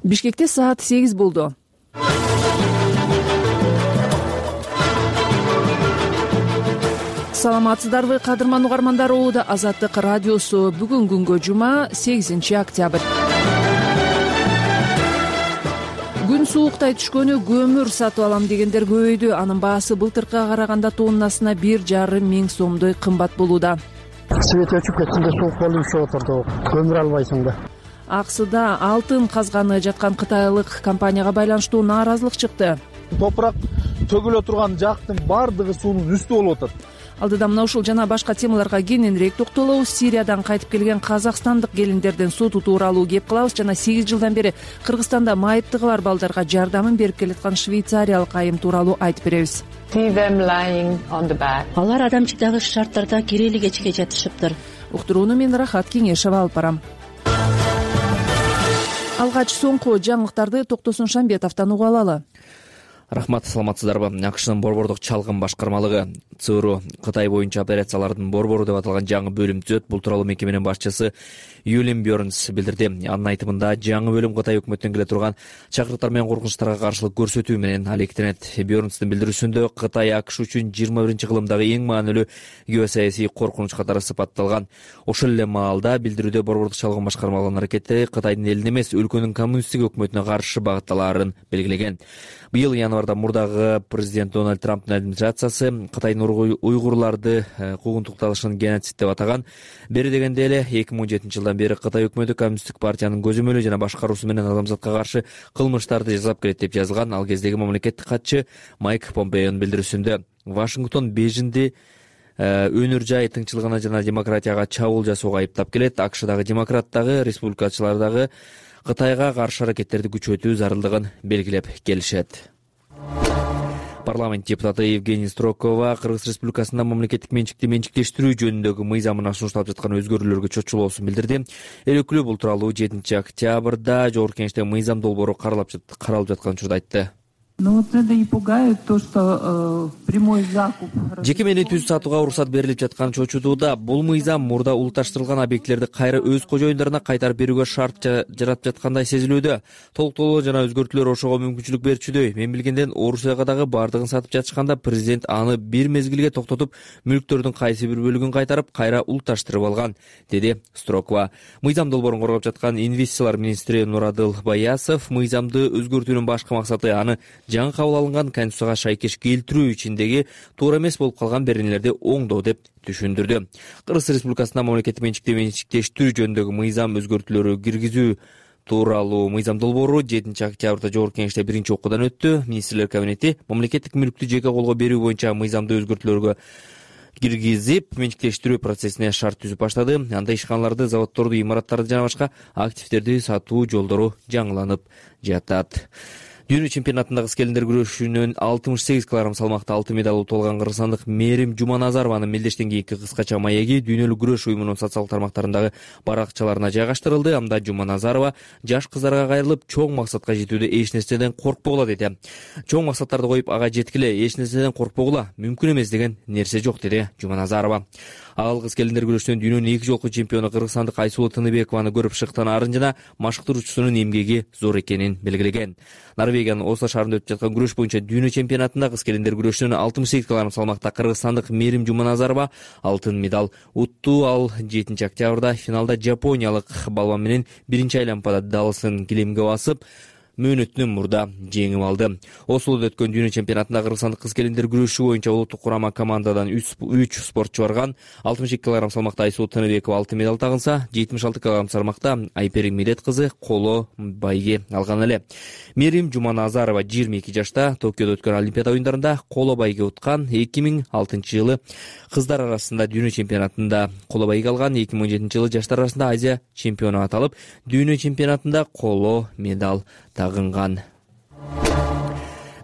Бишкекте саат 8 болду. Саламатсыздарбы, кадырман угармандар. Оуда Азаттык радиосу. Бүгүн күнгө жума 8-октябрь. Күн сууктай түшкөнү көмүр сатып алам дегендер көбөйдү. Анын баасы былтыркыга караганда тоннасына 1,5 миң сомдой кымбат болууда. Свет өчүп кеткенде суук болуп ушуп отурду. Көмүр албайсың да. Аксыда алтын казганы жаткан кытайлык компанияга байланыштуу нааразылык чыкты. Топурак төгүлө турган жактын бардыгы суунун үстү болуп атат. Алдыда мына ушул жана башка темаларга кененирээк токтолобуз. Сириядан кайтып келген казакстандык келиндерден сутуу тууралуу кеп кылабыз. Жана 8 жылдан бери Кыргызстанда майыптыгы бар балдарга жардамын берип келаткан швейцариялык айым тууралуу айтып беребиз. Алар адамчыдагы шарттарда керели кечке жатышыптыр. Уктурууну мен Рахат Кеңешева алып барам. Алгач соңку жаңылыктарды Токтосун Шамбетовдон угуп алалы. Рахмат, саламатсыздарбы? Акшнын борбордук чалгын башкармалыгы ЦРУ Кытай боюнча операциялардын борбору деп аталган жаңы бөлүм түзөт. Бул тууралуу мекеменин башчысы Юлим Бёрнс билдирди. Анын айтымында жаңы бөлүм Кытай өкмөтүнөн келе турган чакырыктар менен коркунучтарга каршылык көрсөтүү менен алектенет. Бёрнстун билдирүүсүндө Кытай АКШ үчүн 21-кылымдагы эң маанилүү геосаясий коркунуч катары сыпатталган. Ошол эле маалда билдирүүдө борбордук чалгын башкармалыгынын аракеттери Кытайдын элине эмес, өлкөнүн коммунисттик өкмөтүнө каршы багытталаарын белгилеген. Быйыл январда мурдагы президент Дональд Трамптын администрациясы Кытайдын уйгурларды куугунтукталышын геноцид деп атаган. Бери дегенде эле 2017 жылдан бери Кытай өкмөтү коммунисттик партиянын көзөмөлү жана башкаруусу менен адамзатка каршы кылмыштарды жасап келет деп жазылган. Ал кездеги мамлекеттик катчы Майк Помпеонун билдирүүсүндө Вашингтон Бейжиңди өнөр жай тынччылыгына жана демократияга чабуул жасоого айыптап келет. АКШдагы демократ дагы, республикачылар дагы Кытайга каршы аракеттерди күчөтүү зарылдыгын белгилеп келишет. Парламент депутаты Евгения Строкова Кыргыз Республикасында мамлекеттик менчикти менчиктештирүү жөнүндөгү мыйзамына сунушталып жаткан өзгөрүүлөргө чочулоосун билдирди. Эл өкүлү бул тууралуу 7-октябрда Жогорку Кеңеште мыйзам долбоору каралып жаткан учурда айтты. Жеке менен сатууга уруксат берилип жаткан чочутууда. Бул мыйзам мурда улутташтырылган объектилерди кайра өз кожоюндарына кайтарып берүүгө шарт жаратып жаткандай сезилүүдө. Толуктоолор жана өзгөртүүлөр ошого мүмкүнчүлүк берчүдөй. Мен билгенден Орусияга дагы бардыгын сатып жатышканда президент аны бир мезгилге токтотуп, мүлктөрдүн кайсы бир бөлүгүн кайтарып, кайра улутташтырып алган, деди Строкова. Мыйзам долбоорун коргоп жаткан инвестициялар министри Нурадыл Баясов мыйзамды өзгөртүүнүн башкы максаты аны жаңы кабыл алынган конституцияга шайкеш келтирүү ичиндеги туура эмес болуп калган беренелерди оңдоо деп түшүндүрдү. Кыргыз Республикасында мамлекеттик менчикти менчиктештирүү жөнүндөгү мыйзам өзгөртүүлөрү киргизүү тууралуу мыйзам долбоору 7-октябрда Жогорку Кеңеште биринчи окуудан өттү. Министрлер кабинети мамлекеттик мүлктү жеке колго берүү боюнча мыйзамды өзгөртүүлөргө киргизип, менчиктештирүү процессине шарт түзүп баштады. Анда ишканаларды, заводдорду, имараттарды жана башка активдерди сатуу жолдору жаңыланып жатат. Дүйнө чемпионатында кыз келиндер күрөшүнөн 68 кг салмакта алтын медаль утуп алган кыргызстандык Мерим Жуманазарованын мелдештен кийинки кыскача маеги дүйнөлүк күрөш уюмунун социалдык тармактарындагы баракчаларына жайгаштырылды. Анда Жуманазарова жаш кыздарга кайрылып, чоң максатка жетүүдө эч нерседен коркпогула деди. Чоң максаттарды коюп, ага жеткиле, эч нерседен коркпогула, мүмкүн эмес деген нерсе жок, деди Жуманазарова. Ал кыз келиндер күрөшүнөн дүйнөнүн 2 жолку чемпиону кыргызстандык Айсулу Тыныбекованы көрүп шыктан арын жана машыктыруучусунун эмгеги зор экенин белгилеген. Норвегиянын Осло шаарында өтүп жаткан күрөш боюнча дүйнө чемпионатында кыз келиндер күрөшүнөн 68 кг салмакта кыргызстандык Мерим Жуманазарова алтын медаль утту. Ал 7-октябрда финалда жапониялык балбан менен биринчи айлампада далысын килемге басып, мөөнөтүнөн мурда жеңип алды. Ослода өткөн дүйнө чемпионатында кыргызстандык кыз келиндер күрөшү боюнча улуттук курама командадан 3 спортчу барган. 62 кг салмакта Айсулу Тыныбекова алтын медаль тагынса, 76 кг салмакта Айперим Медет кызы коло байге алган эле. Мерим Жуманазарова 22 жашта Токиодо өткөн Олимпиада оюндарында коло байге уткан. 2006 жылы кыздар арасында дүйнө чемпионатында коло байге алган. 2017 жылы жаштар арасында Азия чемпиону аталып, дүйнө чемпионатында коло медаль тагынган.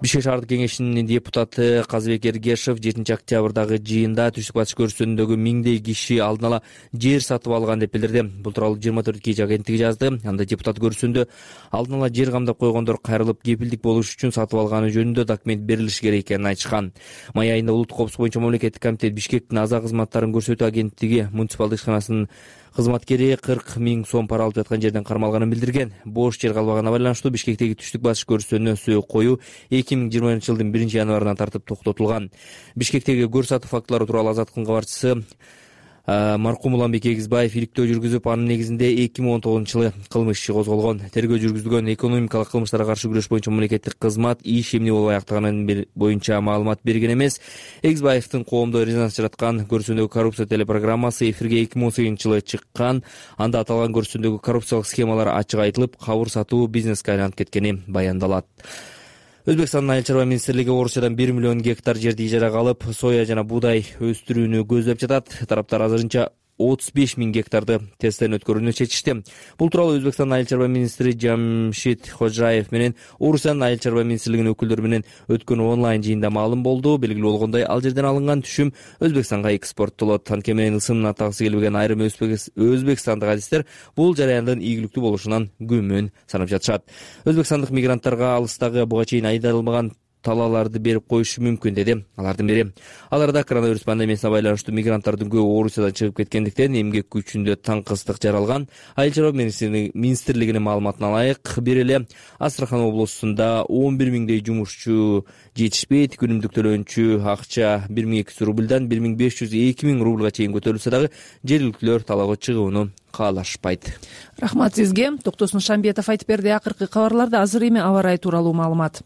Бишкек шаардык кеңешинин депутаты Казыбек Эргешев 7-октябрдагы жыйында Түштүк Батыш көрсөтүүндөгү миңдей киши алдын ала жер сатып алган деп билдирди. Бул тууралуу 24 KG агенттиги жазды. Анда депутат көрсөтүүндө алдын ала жер камдап койгондор кайрылып кепилдик болуш үчүн сатып алганы жөнүндө документ берилиш керек экенин айтышкан. Май айында улуттук коопсуздук боюнча мамлекеттик комитет Бишкектин аза кызматтарын көрсөтүү агенттиги муниципалдык ишканасынын кызматкери 40 000 сом пара алып жаткан жерден кармалганын билдирген. Бош жер калбагана байланыштуу Бишкектеги Түштүк Батыш көрсөтүүнүнө сөөгүп коюу 2020-жылдын 1-январынан тартып токтотулган. Бишкектеги көр сатуу фактылары тууралуу Азаттыктын кабарчысы маркум Уланбек Эгизбаев иликтөө жүргүзүп, анын негизинде 2019-жылы кылмыш иши козголгон. Тергөө жүргүзүлгөн экономикалык кылмыштарга каршы күрөш боюнча мамлекеттик кызмат иш эмне болуп аяктаганын боюнча маалымат берген эмес. Эгизбаевдин коомдо резонанс жараткан көрсөтүүндөгү коррупция телепрограммасы эфирге 2018-жылы чыккан. Анда аталган көрсөтүүндөгү коррупциялык схемалар ачык айтылып, кабыр сатуу бизнеске айланып кеткени баяндалат. Өзбекстандын Айыл чарба министрлиги Орусиядан 1 миллион гектар жерди ижарага алып, соя жана буудай өстүрүүнү көздөп жатат. Тараптар азырынча 35 000 гектарды тесттен өткөрүүнү чечишти. Бул тууралуу Өзбекстандын Айыл чарба министри Жамшид Ходжаев менен Орусиянын Айыл чарба министрлигинин өкүлдөрү менен өткөн онлайн жыйында маалым болду. Белгилүү болгондой, ал жерден алынган түшүм Өзбекстанга экспорттолот. Анткени менен ысымын атагысы келбеген айрым өзбекстандык адистер бул жараяндын ийгиликтүү болушунан күмөн санап жатышат. Өзбекстандык мигранттарга алыстагы буга чейин айдалбаган талааларды берип коюшу мүмкүн, деди алардын бири. Аларда коронавирус пандемиясына байланыштуу мигранттардын көбү Орусиядан чыгып кеткендиктен эмгек күчүндө таңкыстык жаралган. Айыл чарба министрлигинин маалыматына ылайык, бир эле Астрахан облусунда 11 000дей жумушчу жетишпейт. Күнүмдүк төлөнчү акча 1200 рубльдан 1500-2000 рубльга чейин көтөрүлсө дагы жергиликтүүлөр талаага чыгууну каалашпайт. Рахмат сизге. Токтосун Шамбетов айтып берди. Акыркы кабарларда азыр эми аба ырайы тууралуу маалымат.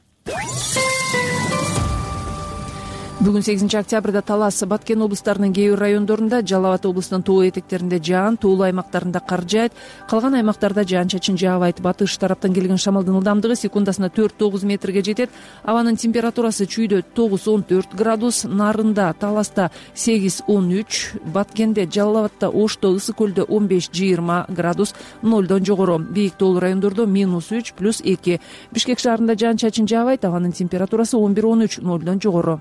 Бүгүн 8-октябрда Талас, Баткен облустарынын кээ бир райондорунда, Жалал Абад облусунун тоо этектеринде жаан, тоолуу аймактарында кар жаайт, калган аймактарда жаан-чачын жаабайт. Батыш тараптан келген шамалдын ылдамдыгы секундасына 4-9 метрге жетет. Абанын температурасы чүйдө 9-14 градус, Нарында, Таласта 8-13, Баткенде, Жалал Абадта, Ошто, Ысык көлдө 15-20 градус, 0дон жогору. Бийик тоолуу райондордо -3 +2. Бишкек шаарында жаан-чачын жаабайт, абанын температурасы 11-13, 0дон жогору.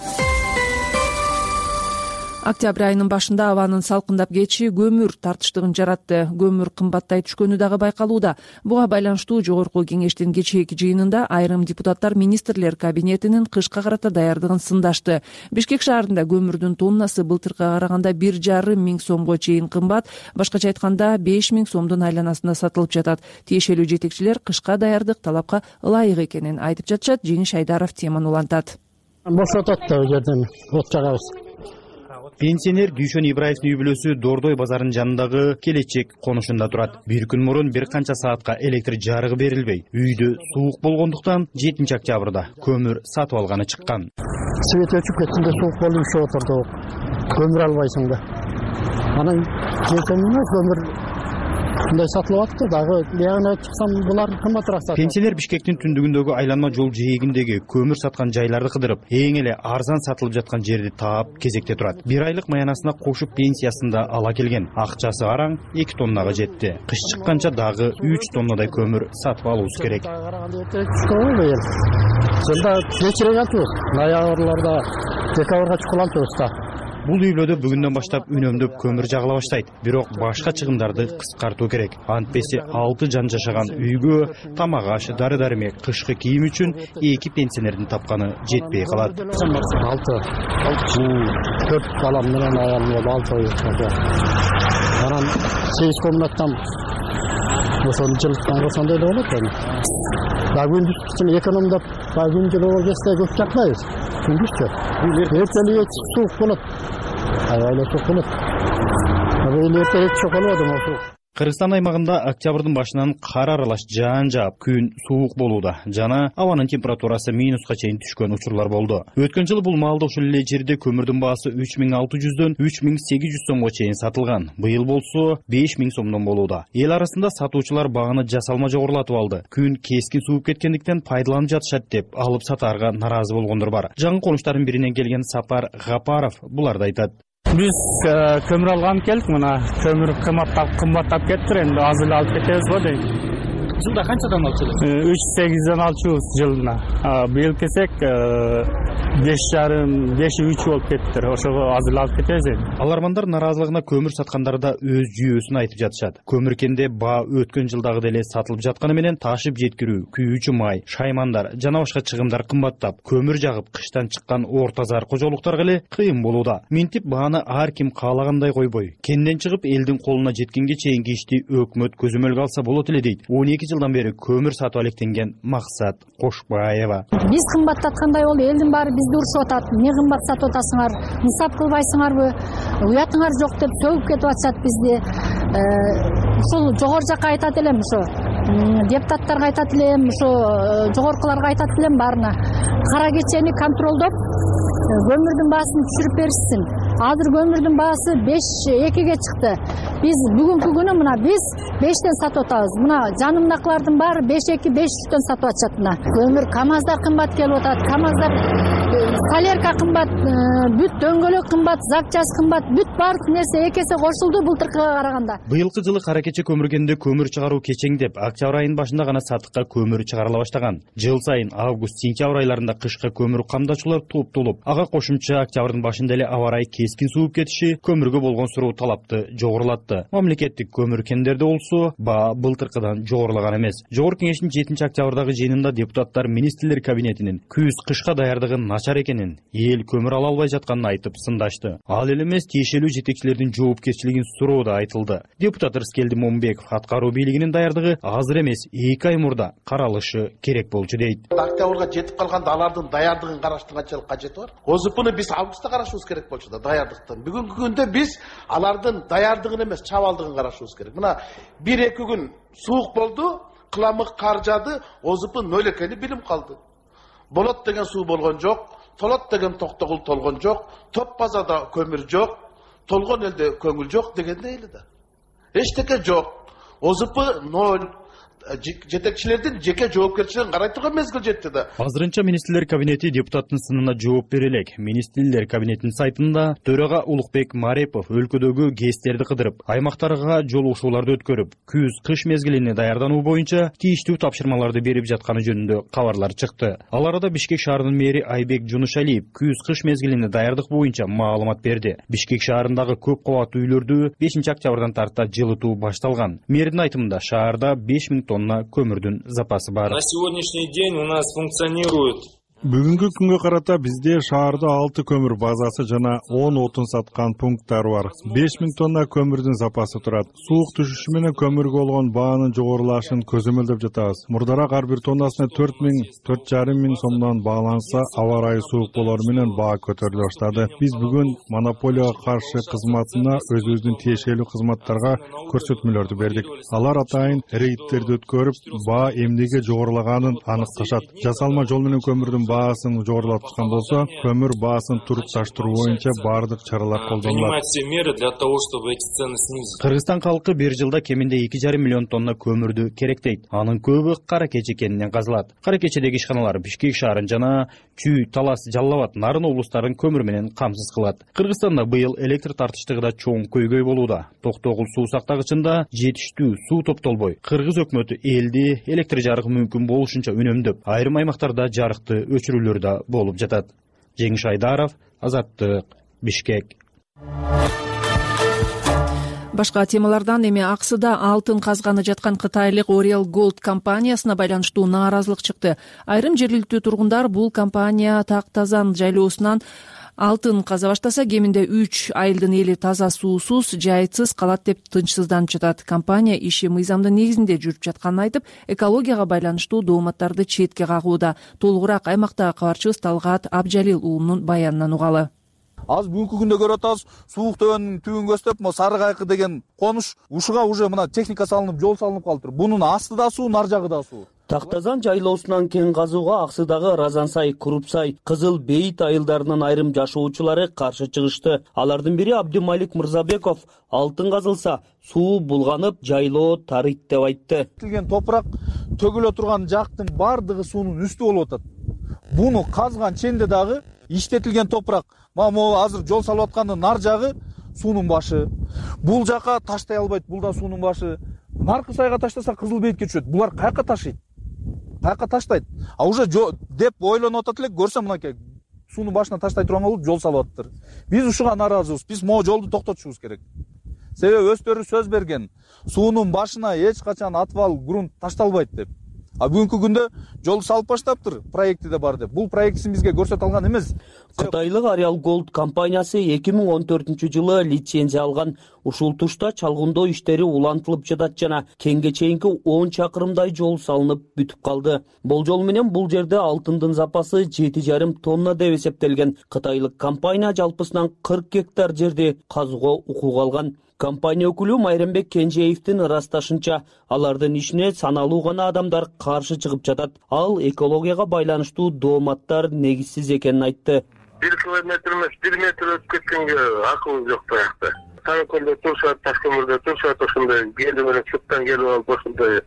Октябрь айынын башында абанын салкындап кетиши көмүр тартыштыгын жаратты. Көмүр кымбаттай түшкөнү дагы байкалууда. Буга байланыштуу жогорку кеңештин кечээки жыйынында айрым депутаттар министрлер кабинетинин кышка карата даярдыгын сындашты. Бишкек шаарында көмүрдүн тоннасы былтыркыга караганда 1,5 миң сомго чейин кымбат, башкача айтканда 5 миң сомдун айланасында сатылып жатат. Тиешелүү жетекчилер кышка даярдык талапка ылайык экенин айтып жатышат. Жеңиш Айдаров теманы улантат. Бошотот да жерден от жагабыз. Пенсионер Дүйшөн Ибраевдин үй бүлөсү Дордой базарынын жанындагы Келечек конушунда турат. Бир күн мурун бир канча саатка электр жарыгы берилбей, үйдө суук болгондуктан 7-октябрда көмүр сатып алганы чыккан. Свет өчүп кеткенде суук болуп иши отурду. Көмүр албайсың да. Анан жетемине көмүр мындай сатылып атты дагы, ягына чыксам булар кымбатыраак сатат. Пенсионер Бишкектин түндүгүндөгү айланма жол жээгиндеги көмүр саткан жайларды кыдырып, эң эле арзан сатылып жаткан жерди таап кезекте турат. Бир айлык маянасына кошуп пенсиясын да ала келген. Акчасы араң 2 тоннага жетти. Кыш чыкканча дагы 3 тоннадай көмүр сатып алуубуз керек. Сонда кечирек атабыз. Ноябрларда, декабрга чыккан атабыз да. Бул үй бүлөдө бүгүндөн баштап үнөмдөп көмүр жагыла баштайт. Бирок башка чыгымдарды кыскартуу керек. Антпесе 6 жан жашаган үйгө тамак аш, дары-дармек, кышкы кийим үчүн 2 пенсионердин тапканы жетпей калат. 6 4 балам менен аялым болуп 6 үй. Анан 8 комнаттан ошону жылыктан ошондой да болот эми. Дагы күндүз үчүн экономдоп, күн жылуу кезде көп жакпайбыз. Күндүзчө. Эртелиге суук болот. Аялы суук болот. Эртелик суук болот. Кыргызстан аймагында октябрдын башынан кар аралаш жаан жаап, күн суук болууда жана абанын температурасы минуска чейин түшкөн учурлар болду. Өткөн жылы бул маалда ушул эле жерде көмүрдүн баасы 3600дөн 3800 сомго чейин сатылган. Быйыл болсо 5000 сомдон болууда. Эл арасында сатуучулар баганы жасалма жогорулатып алды. Күн кескин сууп кеткендиктен пайдаланып жатышат деп алып сатаарга наразы болгондор бар. Жаңы конуштардын биринен келген Сапар Гапаров буларды айтат. Биз көмүр алган келдик, мына көмүр кымбаттап кетти, энди азыр алып кетебиз го дейт. Жылда канчадан алчу? 3-8'den alçıyoruz жылына. Быйыл келсек 5,5-3 болуп кетиптир. Ошого азыр алып кетебиз эми. Алармандар наразылыгына көмүр саткандар да өз жүйөсүн айтып жатышат. Көмүркенде баа өткөн жылдагы деле сатылып жатканы менен ташып жеткирүү, күйүүчү май, шаймандар жана башка чыгымдар кымбаттап, көмүр жагып кыштан чыккан орто зар кожолуктарга эле кыйын болууда. Минтип бааны ар ким каалагандай койбой, кенден чыгып элдин колуна жеткенге чейинки ишти өкмөт көзөмөлгө алса болот эле дейт 12 жылдан бери көмүр сатып алектенген Максат Кошбаева. Биз кымбаттаткандай болду, элдин баары бизди урушуп атат. Эмне кымбат сатып атасыңар? Нысап кылбайсыңарбы? Уятыңар жок деп сөгүп кетип атышат бизди. Ушул жогору жакка айтат элем, ошо депутаттарга айтат элем, ошо жогоркуларга айтат элем баарына. Кара кечени контролдоп, көмүрдүн баасын түшүрүп беришсин. Азыр көмүрдүн баасы 5-2ге чыкты. Биз бүгүнкү күнү мына биз 5тен сатып атабыз. Мына жанымдакылардын баары 5-2, 5-3төн сатып атышат мына. Көмүр КамАЗдар кымбат келип атат. КамАЗдар солярка кымбат, бүт дөңгөлөк кымбат, запчас кымбат, бүт баардык нерсе эки эсе кошулду былтыркыга караганда. Быйылкы жылы кара кече көмүркенде көмүр чыгаруу кечеңдеп, октябрь айынын башында гана сатыкка көмүр чыгарыла баштаган. Жыл сайын август-сентябрь айларында кышкы көмүр камдачулар топтолуп, ага кошумча октябрдын башында эле аба ырайы кескин сууп кетиши көмүргө болгон суроо талапты жогорулатты. Мамлекеттик көмүр кендерде болсо, баа былтыркыдан жогорулаган эмес. Жогорку кеңештин 7 октябрдагы жыйынында депутаттар министрлер кабинетинин күз-кышка даярдыгын начар экенин, эл көмүр ала албай жатканын айтып сындашты. Ал эле эмес, тиешелүү жетекчилердин жоопкерчилигин суроо да айтылды. Депутат Рыскелди Момбеков аткаруу бийлигинин даярдыгы азыр эмес, 2 ай мурда каралышы керек болчу дейт. Октябрга жетип калганда алардын даярдыгын караштыруу канчалык кажети бар? ОЗПны биз августта карашыбыз керек болчу да, даярдыктан. Бүгүнкү күндө биз алардын даярдыгын эмес, чабалдыгын карашыбыз керек. Мына 1-2 күн суук болду, кыламык кар жаады, ОЗП 0 экени билим калды. Болот деген суу болгон жок, толот деген токтогул толгон жок, топ базада көмүр жок, толгон элде көңүл жок дегендей эле да. Эчтеке жок. ОЗП 0. Жетекчилердин жеке жоопкерчилигин карай турган мезгил жетти да. Азырынча министрлер кабинети депутаттын сынына жооп бере элек. Министрлер кабинетинин сайтында төрага Улукбек Марепов өлкөдөгү ГЭСтерди кыдырып, аймактарга жолугушууларды өткөрүп, күз-кыш мезгилине даярдануу боюнча тийиштүү тапшырмаларды берип жатканы жөнүндө кабарлар чыкты. Ал арада Бишкек шаарынын мэри Айбек Жунушалиев күз-кыш мезгилине даярдык боюнча маалымат берди. Бишкек шаарындагы көп кабаттуу үйлөрдү 5 октябрдан тарта жылытуу башталган. Мэрдин айтымында шаарда 5000 тонна көмүрдүн запасы бар. На сегодняшний день у нас функционирует Бүгүнкү күнгө карата бизде шаарда 6 көмүр базасы жана 10 отун саткан пункттар бар. 5000 тонна көмүрдүн запасы турат. Суук түшүшү менен көмүргө болгон баанын жогорулашын көзөмөлдөп жатабыз. Мурдараак ар бир тоннасына 4,000–4,500 сомдон бааланса, аба ырайы суук болору менен баа көтөрүлө баштады. Биз бүгүн монополияга каршы кызматына өзүбүздүн тиешелүү кызматтарга көрсөтмөлөрдү бердик. Алар атайын рейдтерди өткөрүп, баа эмнеге жогорулаганын аныкташат. Жасалма жол менен көмүрдүн баасын жогорулаткан болсо, көмүр баасын турукташтыруу боюнча баардык чаралар колдонулат. Кыргызстан халкы бир жылда кеминде 2,5 миллион тонна көмүрдү керектейт. Анын көбү кара кече кенинен казылат. Кара кечедеги ишканалар Бишкек шаарын жана Чүй, Талас, Жалал Абад, Нарын облустарын көмүр менен камсыз кылат. Кыргызстанда быйыл электр тартыштыгы да чоң көйгөй болууда. Токтогул суу сактагычында жетиштүү суу топтолбой. Кыргыз өкмөтү элди электр жарыгы мүмкүн болушунча үнөмдөп, айрым аймактарда жарыкты өчүрүүлөр да болуп жатат. Жеңиш Айдаров, Азаттык, Бишкек. Башка темалардан эми Аксыда алтын казганы жаткан кытайлык Oriel Gold компаниясына байланыштуу нааразылык чыкты. Айрым жергиликтүү тургундар бул компания Тактазан жайлоосунан алтын каза баштаса, кеминде 3 айылдын эли таза суусуз, жайытсыз калат деп тынчсызданып жатат. Компания иши мыйзамдын негизинде жүрүп жатканын айтып, экологияга байланыштуу дооматтарды четке кагууда. Толугураак аймактагы кабарчыбыз Талгат Абжалил уулунун баянынан угалы. Азыр бүгүнкү күндө көрүп атабыз, суук төбөнүн түбүн көздөп, mo Сары Кайкы деген конуш ушуга уже мына техника салынып, жол салынып калыптыр. Бунун асты да суу, нар жагы да суу. Тактазан жайлоосунан кен казууга Аксыдагы Разансай, Крупсай, Кызыл Бейит айылдарынын айрым жашоочулары каршы чыгышты. Алардын бири Абдималик Мырзабеков алтын казылса, суу булганып, жайлоо тарыйт деп айтты. Топурак төгүлө турган жактын бардыгы суунун үстү болуп атат. Буну казган ченде дагы иштетилген топурак. Могу азыр жол салып аткандын нар жагы суунун башы. Бул жака таштай албайт, бул да суунун башы. Наркы сайга таштаса Кызыл Бейитке түшөт. Булар каяка ташыйт? Каяка таштайт? А уже деп ойлонуп атат элек, көрсөм мынакей сууну башына таштай турган болуп жол салып атыптыр. Биз ушуга нааразыбыз. Биз могу жолду токтотушубуз керек. Себеби өздөрү сөз берген. Суунун башына эч качан атвал, грунт ташталбайт деп. А бүгүнкү күндө жол салып баштаптыр, проекти да бар деп. Бул проектисин бизге көрсөтө алган эмес. Кытайлык Ареал Голд компаниясы 2014-жылы лицензия алган. Ушул тушта чалгындоо иштери улантылып жатат жана кеңге чейинки 10 чакырымдай жол салынып бүтүп калды. Болжол менен бул жерде алтындын запасы 7,5 тонна деп эсептелген. Кытайлык компания жалпысынан 40 гектар жерди казууга укук алган. Компания өкүлү Майрембек Кенжеевдин ырасташынча, алардын ишине саналуу гана адамдар каршы чыгып жатат. Ал экологияга байланыштуу дооматтар негизсиз экенин айтты. 1 километр эмес, 1 метр өтүп кеткенге акыл жок баягы. Таракөлдө турушат, Ташкөмүрдө турушат, ошондой келди менен сырттан келип алып ошондой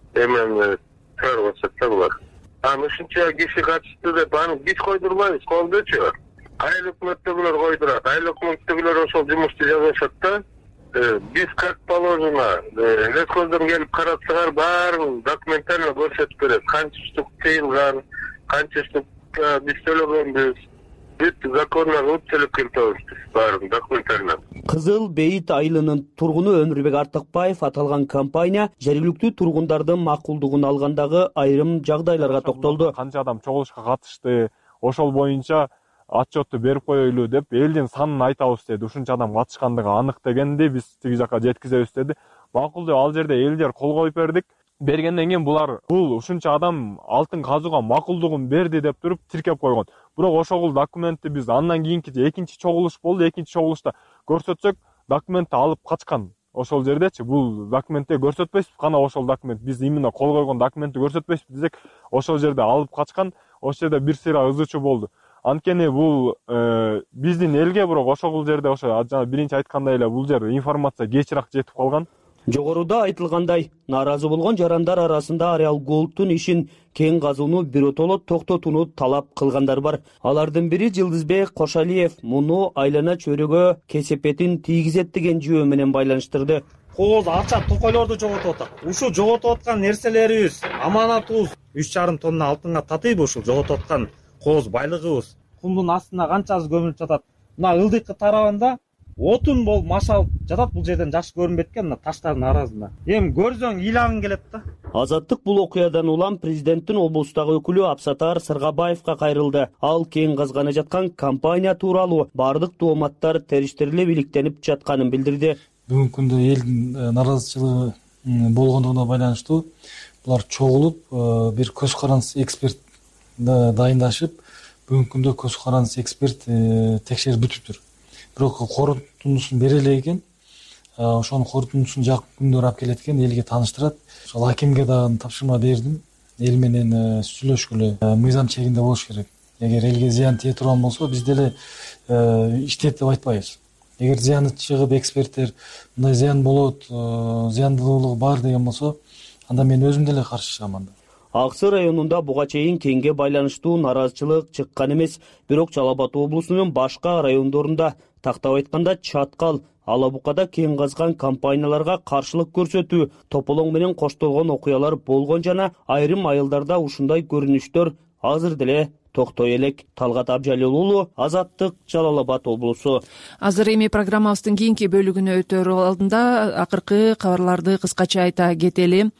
эмени чыгарып атышат да булар. Аны ушунча киши катышты деп аны биз койдурбайбыз, колдочу. Айыл өкмөттөгүлөр койдурат, айыл өкмөттөгүлөр ошол жумушту жазышат да. Биз как положено, лескоздон келип каратсаңар баарын документально көрсөтүп берет. Канча штук тыйылган, канча штук биз төлөгөнбүз. Бүт законно өтүлүп келтиребиз баарын документально. Кызыл Бейит айылынын тургуну Өмүрбек Артыкбаев аталган компания жергиликтүү тургундардын макулдугун алгандагы айрым жагдайларга токтолду. Канча адам чогулушка катышты, ошол боюнча отчетту берип коелу деп элдин санын айтабыз деди. Ушунча адам катышкандыгы анык дегенди биз тиги жака жеткизебиз деди. Макул деп ал жерде элдер кол коюп бердик. Бергенден кийин бул ушунча адам алтын казууга макулдугун берди деп туруп тиркеп койгон. Бирок ошол документти биз андан кийинки экинчи чогулуш болду. Экинчи чогулушта көрсөтсөк, документти алып качкан. Ошол жердечи бул документти көрсөтпөйсүз, кана ошол документ биз именно кол койгон документти көрсөтпөйсүз десек, ошол жерде алып качкан. Ошол жерде бир сыйра ызычуу болду. Анткени бул биздин элге бирок ошол жерде ошо жана биринчи айткандай эле бул жер информация кечирээк жетип калган. Жогоруда айтылгандай, нааразы болгон жарандар арасында Ареал Голдтун ишин кең казууну биротоло токтотууну талап кылгандар бар. Алардын бири Жылдызбек Кошалиев муну айлана чөйрөгө кесепетин тийгизет деген жөө менен байланыштырды. Кооз акча токойлорду жоготуп атат. Ушул жоготуп аткан нерселерибиз, аманатыбыз 3,5 тонна алтынга татыйбы ушул жоготуп аткан кооз байлыгыбыз. Кумдун астына канчасы көмүлүп жатат. Мына ылдыйкы тарабында отун болуп машалып жатат, бул жерден жакшы көрүнбөйт экен, мына таштардын арасында. Эми көрсөң ыйлагың келет да. Азаттык бул окуядан улам президенттин облустагы өкүлү Абсатар Сыргабаевга кайрылды. Ал кең казганы жаткан компания тууралуу бардык дооматтар териштирилип иликтенип жатканын билдирди. Бүгүнкү күндө элдин наразычылыгы болгондугуна байланыштуу булар чогулуп бир көз карандысыз эксперт дайындашып, бүгүнкү күндө көз карандысыз эксперт текшерип бүтүптүр. Бирок корутундусун бере элек экен, ошонун корутундусун жакын күндөр алып келет экен, элге тааныштырат. Ошол акимге дагы тапшырма бердим. Эл менен сүйлөшкүлө мыйзам чегинде болуш керек. Эгер элге зыян тие турган болсо, биз деле иштейт деп айтпайбыз. Эгер зыяны чыгып эксперттер мындай зыян болот, зыяндуулугу бар деген болсо, анда мен өзүм деле каршы чыгам анда. Аксы районунда буга чейин кеңге байланыштуу наразычылык чыккан эмес, бирок Жалал Абад облусунун башка райондорунда, тактап айтканда Чаткал, Алабукада кең казган компанияларга каршылык көрсөтүү, тополоң менен коштолгон окуялар болгон жана айрым айылдарда ушундай көрүнүштөр азыр деле токтой элек. Талгат Абжалил уулу, Азаттык, Жалал Абад облусу. Азыр эми программабыздын кийинки бөлүгүнө өтөр алдында акыркы кабарларды кыскача айта кетели.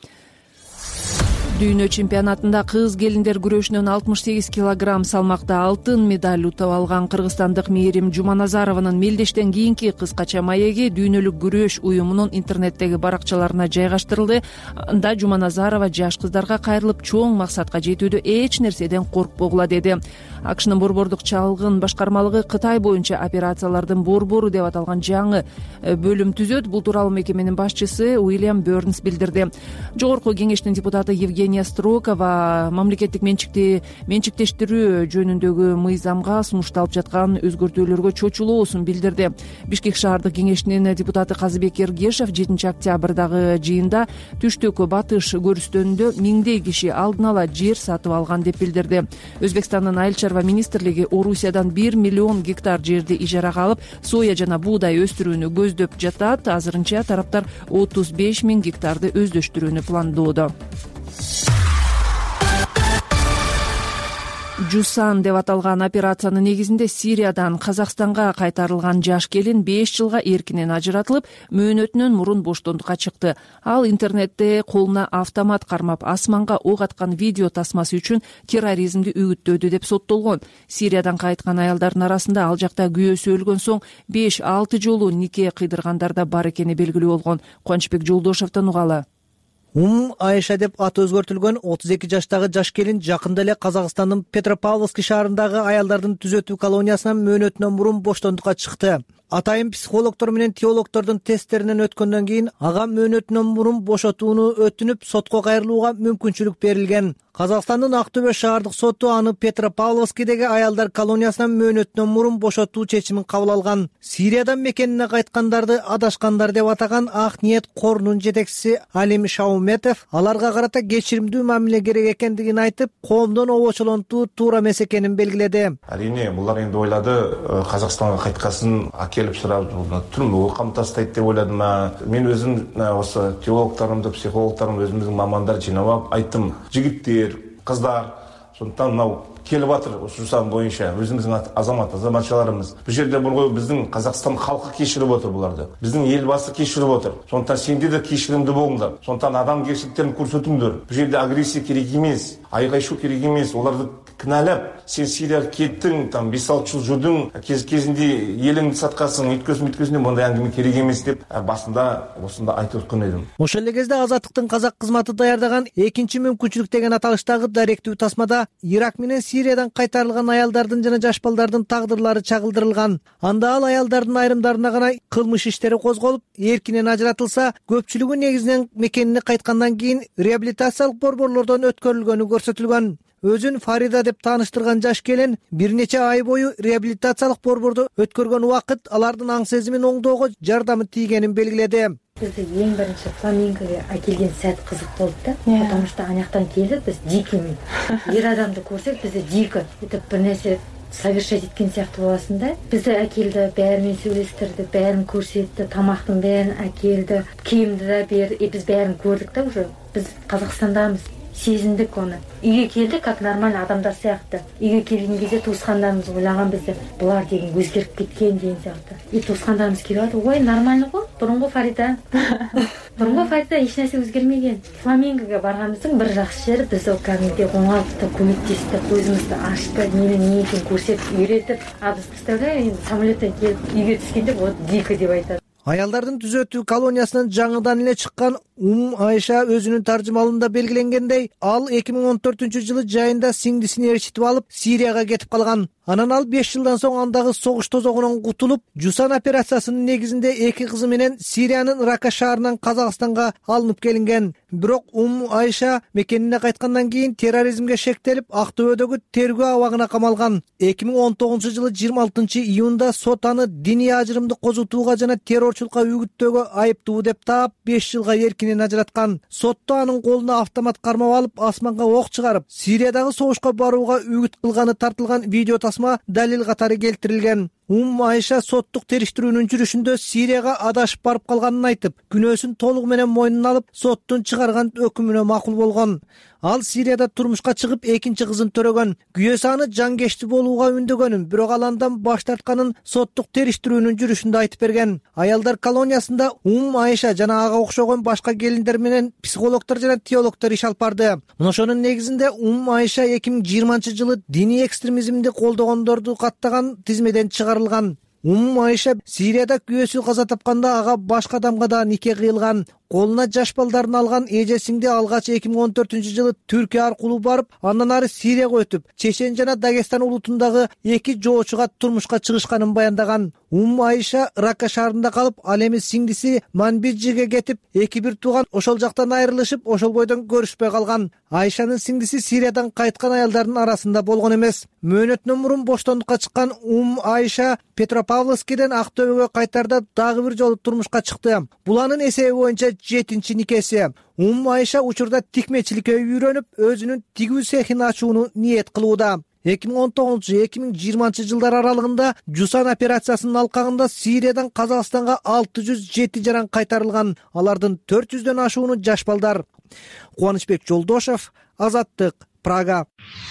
Дүйнө чемпионатында кыз келиндер күрөшүнөн 68 килограмм салмакта алтын медаль утуп алган кыргызстандык Мээрим Жуманазарованын мелдештен кийинки кыскача маеги дүйнөлүк күрөш уюмунун интернеттеги баракчаларына жайгаштырылды. Анда Жуманазарова жаш кыздарга кайрылып, чоң максатка жетүүдө эч нерседен коркпогула деди. АКШнын борбордук чалгын башкармалыгы Кытай боюнча операциялардын борбору деп аталган жаңы бөлүм түзөт. Бул тууралуу мекеменин башчысы Уильям Бернс билдирди. Жогорку кеңештин депутаты Евгения Строкова мамлекеттик менчиктештирүү жөнүндөгү мыйзамга сунушталып жаткан өзгөртүүлөргө чочулуусун билдирди. Бишкек шаардык кеңешинин депутаты Казыбек Эргешев 7 октябрдагы жыйында түштүк батыш көрүстөнүндө миңдей киши алдын ала жер сатып алган деп билдирди. Өзбекстандын айыл чарба министрлиги Орусиядан 1 миллион гектар жерди ижарага алып, соя жана буудай өстүрүүнү көздөп жатат. Азырынча тараптар 35 000 гектарды өздөштүрүүнү пландоодо. Жусан деп аталган операциянын негизинде Сириядан Казакстанга кайтарылган жаш келин 5 жылга эркинен ажыратылып, мөөнөтүнөн мурун боштондукка чыкты. Ал интернетте колуна автомат кармап асманга ок аткан видео тасмасы үчүн терроризмди үгүттөөдү деп соттолгон. Сириядан кайткан аялдардын арасында ал жакта күйөөсү өлгөн соң 5-6 жолу нике кыйдыргандар да бар экени белгилүү болгон. Кубанычбек Жолдошевдон угалы. Айша деп аты өзгөртүлгөн 32 жаштагы жаш келин жакында эле Казакстандын Петропавловск шаарындагы аялдардын түзөтүү колониясынан мөөнөтүнөн мурун боштондукка чыкты. Атайын психологдор менен теологдордун тесттеринен өткөндөн кийин ага мөөнөтүнөн мурун бошотууну өтүнүп сотко кайрылууга мүмкүнчүлүк берилген. Казакстандын Актөбө шаардык соту аны Петропавловскдеги аялдар колониясынан мөөнөтүнөн мурун бошотуу чечимин кабыл алган. Сириядан мекенине кайткандарды адашкандар деп атаган Ак ниет корунун жетекчиси Алим Шауметов аларга карата кечиримдүү мамиле керек экендигин айтып, коомдон обочолонтуу туура эмес экенин белгиледи. Арине булар энди ойлады, Казакстанга кайткасын келип сурап, түрмөгө камтастайт деп ойладым. Мен өзүм осы теологторумду, психологторумду, өзүмүздүн мамандар жыйнап айттым. Жигиттер, кыздар, сондықтан мынау келіп атыр Жусан боюнча өзүмүздүн азаматчаларыбыз. Бул жерде биздин Казакстан халкы кечирип отур буларды. Биздин эл басы кечирип отур. Сондықтан сендер де кечиримдүү болуңдар. Сондықтан адамгерчиликтерин көрсөтүңдөр. Бул жерде агрессия керек эмес, айгайшуу керек эмес. Оларды кінәлап, сен Сирияга кеттің, 5-6 жыл жүрдің, кезінде еліңді сатқансың, өткөсүн мындай әңгіме керек емес деп басында осында айтып өткөн едим. Ошол эле кезде Азаттыктын казак кызматы даярдаган экинчи мүмкүнчүлүк деген аталыштагы даректүү тасмада Ирак менен Сириядан кайтарылган аялдардын жана жаш балдардын тагдырлары чагылдырылган. Анда ал аялдардын айрымдарына гана кылмыш иштери козголуп, эркинен ажыратылса, көпчүлүгү негизинен мекенине кайткандан кийин реабилитациялык борборлордон өткөрүлгөнү көрсөтүлгөн. Өзүн Фарида деп тааныштырган жаш келин бир нече ай бою реабилитациялык борбордо өткөргөн убакыт алардын аң сезимин оңдоого жардамы тийгенин белгиледи. Бизди эң биринчи фламингого акелген сәт кызык болду да, потому что анактан келип биз дикими. Ер адамды көрсөк бизди дико этип бир нерсе совершать эткен сыяктуу боласың да. Бизди акелди, баарымен сүйлөштүрдү, баарын көрсөттү, тамактын баарын акелди, кийимди да берди. Биз баарын көрдүк да уже. Биз Казакстандамыз. Сезиндик оны. Үйгө келдик, как нормально адамдар сыяктуу. Үйгө келген кезде туускандарыбыз ойлаган бизди булар деген өзгөрүп кеткен деген сыяктуу. И туускандарыбыз келип атып, ой, нормально го, бурунку Фарида. Бурунку Фарида эч нерсе өзгөрмөгөн. Фламингого барганыбыздын бир жакшы жери биз кәдимгидей оңалып көмөктөстү, көзүбүздү ачты, эмне экенин көрсөтүп, үйрөтүп, а биз представляем, самолеттен келип үйгө түшкөнде вот дико деп айтат. Аялдардын түзөтүү колониясынан жаңыдан эле чыккан Айша өзүнүн таржымалында белгиленгендей, ал 2014-жылы жайында сиңдисин ээрчитип алып, Сирияга кетип калган. Анан ал 5 жылдан соң андагы согуш тозогунан кутулуп, Жусан операциясынын негизинде 2 кызы менен Сириянын Рака шаарынан Казакстанга алынып келинген. Бирок Айша мекенине кайткандан кийин терроризмге шектелип, Актөбөдөгү тергөө абагына камалган. 2019-жылы 26-июнда сот аны диний ажырымды козутууга жана террорчулукка үгүттөөгө айыптуу деп таап 5 жылга эркинен ажыраткан. Сотто анын колуна автомат кармап алып, асманга ок чыгарып, Сириядагы согушка барууга үгүт кылганы тартылган видео тасма далил катары келтирилген. Айша соттук териштирүүнүн жүрүшүндө Сирияга адашып барып калганын айтып, күнөөсүн толугу менен мойнуна алып, соттун чыгарган өкүмүнө макул болгон. Ал Сирияда турмушка чыгып, экинчи кызын төрөгөн. Күйөөсү аны жангечти болууга үндөгөнүн, бирок ал андан баш тартканын соттук териштирүүнүн жүрүшүндө айтып берген. Аялдар колониясында Айша жана ага окшогон башка келиндер менен психологдор жана теологдор иш алып барды. Ошонун негизинде Айша 2020-жылы диний экстремизмди колдогондорду каттаган тизмеден чыгарылган. Айша Сирияда күйөөсү каза тапканда ага башка адамга да нике кыйылган. Колуна жаш балдарын алган эжесиңди алгач 2014-жылы Түркия аркылуу барып, андан ары Сирияга өтүп, Чечен жана Дагестан улутундагы 2 жоочуга турмушка чыгышканын баяндаган. Айша Рака шаарында калып, ал эми сиңдиси Манбиджиге кетип, 2 тууган ошол жактан айрылышып, ошол бойдон көрүшпөй калган. Айшанын сиңдиси Сириядан кайткан аялдардын арасында болгон эмес. Мөөнөтүнөн мурун боштондукка чыккан Айша Петропавловскден Актөбөгө кайтарда дагы бир жолу турмушка чыкты. Бул анын эсеби боюнча 7-чи никеси. Айша учурда тикмечиликке үйрөнүп, өзүнүн тигүү цехин ачууну ниет кылууда. 2019-2020 жылдар аралыгында Жусан операциясынын алкагында Сириядан Казакстанга 607 жаран кайтарылган. Алардын 400дөн ашууну жаш балдар. Кубанычбек Жолдошев, Азаттык, Прага.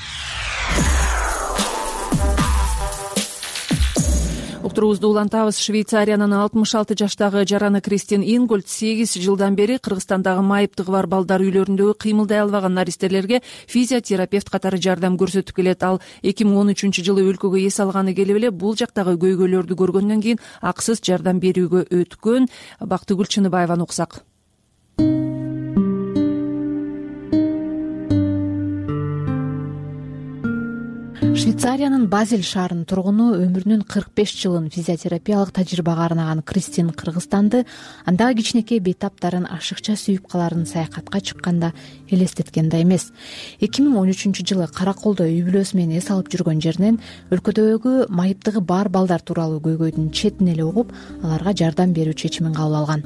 Уктуруубузду улантабыз. Швейцариянын 66 жаштагы жараны Кристин Ингольд 8 жылдан бери Кыргызстандагы майыптыгы бар балдар үйлөрүндөгү кыймылдай албаган наристелерге физиотерапевт катары жардам көрсөтүп келет. Ал 2013 жылы өлкөгө эс алганы келип эле бул жактагы көйгөйлөрдү көргөндөн кийин акысыз жардам берүүгө өткөн. Бактыгүл Чыныбаеваны уксак. Швейцариянын Базель шаарынын тургуну өмүрүнүн 45 жылын физиотерапиялык тажрыйбага арнаган Кристин Кыргызстанды андагы кичинекей бейтаптарын ашыкча сүйүп каларын саякатка чыкканда элестеткен да эмес. 2013 жылы Караколдо үй бүлөсү менен эс алып жүргөн жеринен өлкөдөгү майыптыгы бар балдар тууралуу көйгөйдүн четин эле угуп, аларга жардам берүү чечимин кабыл алган.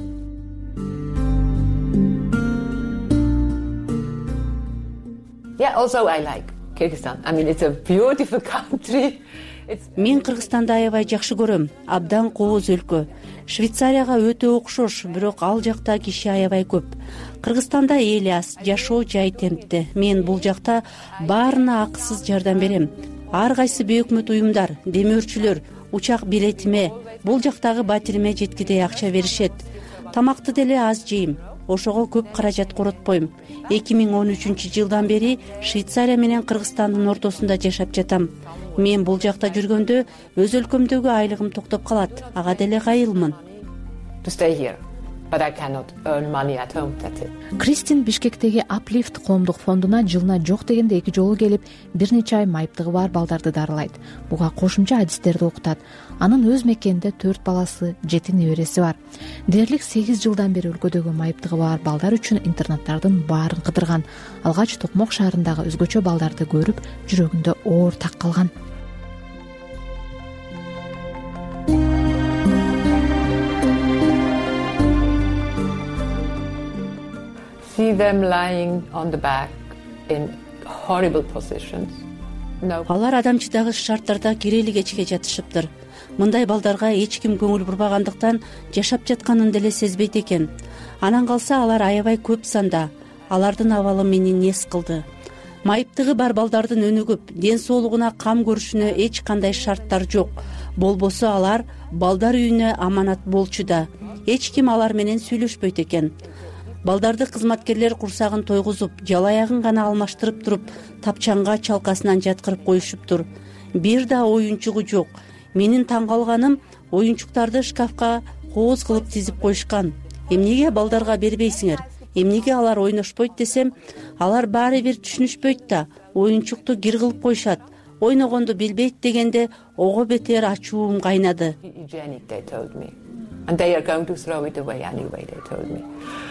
Kyrgyzstan. I mean, it's a beautiful country. Мен Кыргызстанды аябай жакшы көрөм. Абдан кооз өлкө. Швейцарияга өтө окшош, бирок ал жакта киши аябай көп. Кыргызстанда эл аз, жашоо жай темпте. Мен бул жакта баарына акысыз жардам берем. Ар кайсы бейөкмөт уюмдар, демөөрчүлөр учак билетиме, бул жактагы батириме жеткидей акча беришет. Тамакты деле аз жейм. Ошого көп каражат коротпойм. 2013 жылдан бери Швейцария менен Кыргызстандын ортосунда жашап жатам. Мен бул жакта жүргөндө өз өлкөмдөгү айлыгым токтоп калат. Ага деле кайылмын. Кристин Бишкектеги Uplift коомдук фондуна жылына жок дегенде 2 жолу келип, бир нече ай майыптыгы бар балдарды дарылайт. Буга кошумча адистерди окутат. Анын өз мекенинде 4 баласы, 7 небереси бар. Дээрлик 8 жылдан бери өлкөдөгү майыптыгы бар балдар үчүн интернаттардын баарын кыдырган. Алгач Токмок шаарындагы өзгөчө балдарды көрүп, жүрөгүндө оор так калган. See them lying on the back in horrible positions. Алар адамчыдагы шарттарда кирели кечке жатышыптыр. Мындай балдарга эч ким көңүл бурбагандыктан жашап жатканын деле сезбейт экен. Анан калса алар аябай көп санда. Алардын абалы мени нес кылды. Майыптыгы бар балдардын өнүгүп, ден соолугуна кам көрүшүнө эч кандай шарттар жок. Болбосо алар балдар үйүнө аманат болчу да. Эч ким алар менен сүйлөшпөйт экен. Балдарды кызматкерлер курсагын тойгузуп, жалаягын гана алмаштырып туруп, тапчанга чалкасынан жаткырып коюшуптур. Бир да оюнчугу жок. Менин таң калганым, оюнчуктарды шкафка кооз кылып тизип коюшкан. Эмнеге балдарга бербейсиңер? Эмнеге алар ойношпойт десем, алар баары бир түшүнүшпөйт да, оюнчукту гир кылып коюшат. Ойногонду билбейт дегенде ого бетер ачуум кайнады. And they are going to throw it away anyway, they told me.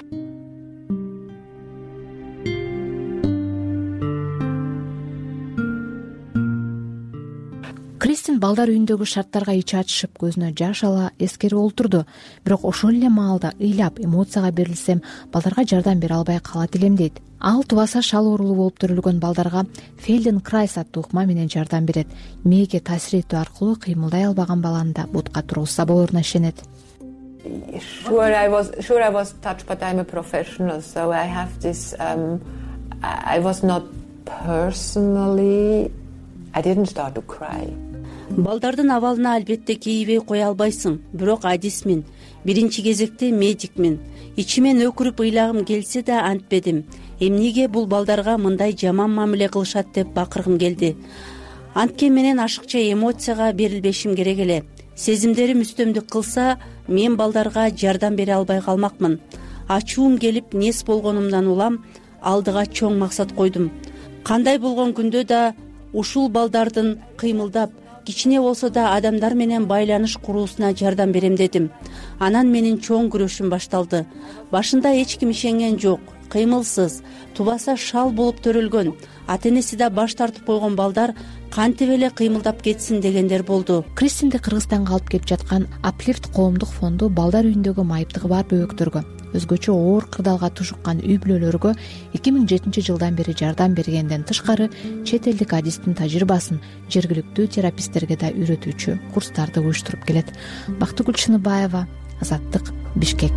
Кристин балдар үйүндөгү шарттарга ичи ачышып, көзүнө жаш ала эскерип олтурду. Бирок ошол эле маалда ыйлап, эмоцияга берилсем, балдарга жардам бере албай калат элем дейт. Ал тубаса шал оорулуу болуп төрөлгөн балдарга Feldenkrais аттуу ыкма менен жардам берет. Мээге таасир этүү аркылуу кыймылдай албаган баланы да бутка тургузса болоруна ишенет. Sure, I was touched, but I'm a professional, so I have this. I was not personally. I didn't start to cry. Балдардын абалына албетте кейибей кое албайсың, бирок адисмин. Биринчи кезекте медикмин. Ичимен өкүрүп ыйлагым келсе да антпедим. Эмнеге бул балдарга мындай жаман мамиле кылышат деп бакыргым келди. Анткен менен ашыкча эмоцияга берилбешим керек эле. Сезимдерим үстөмдүк кылса, мен балдарга жардам бере албай калмакмын. Ачуум келип, нес болгонумдан улам, алдыга чоң максат койдум. Кандай болгон күндө да ушул балдардын кыймылдап, кичине болсо да адамдар менен байланыш куруусуна жардам берем дедим. Анан менин чоң күрөшүм башталды. Башында эч ким ишенген жок. кыймылсыз, тубаса шал болуп төрөлгөн, ата энеси да баш тартып койгон балдар кантип эле кыймылдап кетсин дегендер болду. Кристинди Кыргызстанга алып келип жаткан Аплифт коомдук фонду балдар үйүндөгү майыптыгы бар бөбөктөргө, өзгөчө оор кырдаалга тушуккан үй бүлөлөргө 2007-жылдан бери жардам бергенден тышкары чет элдик адистин тажрыйбасын жергиликтүү тераписттерге да үйрөтүүчү курстарды уюштуруп келет. Бактыгүл Чыныбаева, Азаттык, Бишкек.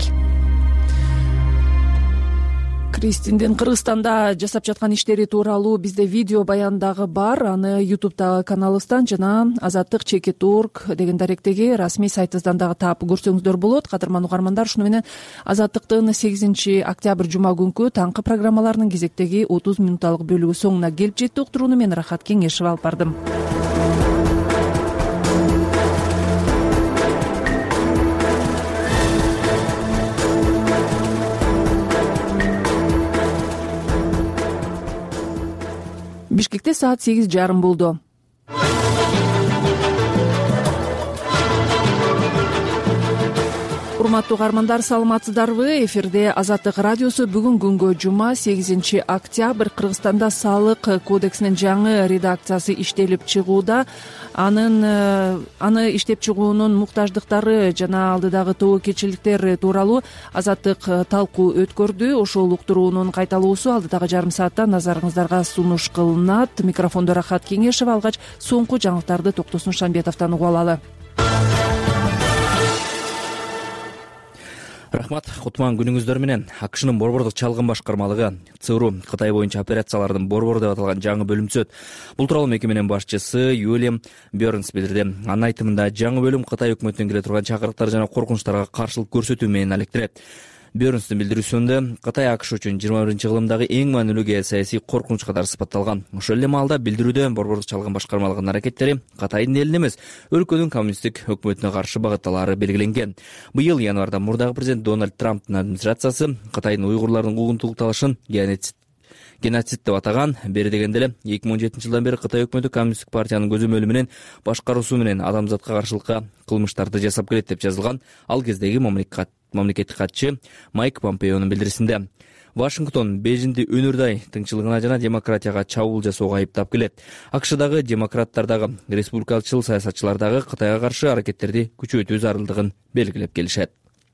Кристиндин Кыргызстанда жасап жаткан иштери тууралуу бизде видео баян дагы бар. Аны YouTube'дагы каналыбыздан жана Азаттык.org деген даректеги расмий сайтыбыздан дагы таап көрсөңүздөр болот. Кадырман угармандар, ушуну менен Азаттыктын 8 октябрь жума күнкү таңкы программаларынын кезектеги 30 минутталык бөлүгү соңуна келип жетти. Уктурууну мен Рахат Кеңешева алып бардым. Бишкекте саат 8:30 болду. Урматтуу угармандар, саламатсыздарбы? Эфирде Азаттык радиосу. Бүгүн күнгө жума 8 октябрь. Кыргызстанда салык кодексинин жаңы редакциясы иштелип чыгууда. Аны иштеп чыгуунун муктаждыктары жана алдыдагы тобокелчиликтер тууралуу Азаттык талкуу өткөрдү. Ошол уктуруунун кайталоосу алдыдагы жарым саатта назарыңыздарга сунуш кылынат. Микрофондо Рахат Кеңешева. Алгач соңку жаңылыктарды Токтосун Шамбетовдон угуп алалы. Рахмат, кутман күнүңүздөр менен. АКШнын борбордук чалгын башкармалыгы ЦРУ Кытай боюнча операциялардын борбору деп аталган жаңы бөлүм түзөт. Бул тууралуу мекеменин башчысы Уильям Бернс билдирди. Анын айтымында жаңы бөлүм Кытай өкмөтүнөн келе турган чакырыктар жана коркунучтарга каршылык көрсөтүү менен алектенет. Бернстин билдирүүсүндө Кытай АКШ үчүн 21-кылымдагы эң маанилүү геосаясий коркунуч катары сыпатталган. Ошол эле маалда билдирүүдө борбордук чалгын башкармалыгынын аракеттери Кытайдын элине эмес, өлкөнүн коммунисттик өкмөтүнө каршы багытталары белгиленген. Быйыл январда мурдагы президент Дональд Трамптын администрациясы Кытайдын уйгурлардын угунтулук талашын геноцид деп атаган. Бери дегенде эле 2017-жылдан бери Кытай өкмөтү коммунисттик партиянын көзөмөлү менен башкаруусу менен адамзатка каршылыкка кылмыштарды жасап келет деп жазылган. Ал кездеги мамлекеттик катчы Майк Помпеонун билдирисинде. Вашингтон Бейжиңди өнөрдай тынччылыгына жана демократияга чабуул жасоого айыптап келет. АКШдагы демократтар дагы республикачыл саясатчылар дагы Кытайга каршы аракеттерди күчөйтүү зарылдыгын белгилеп келишет.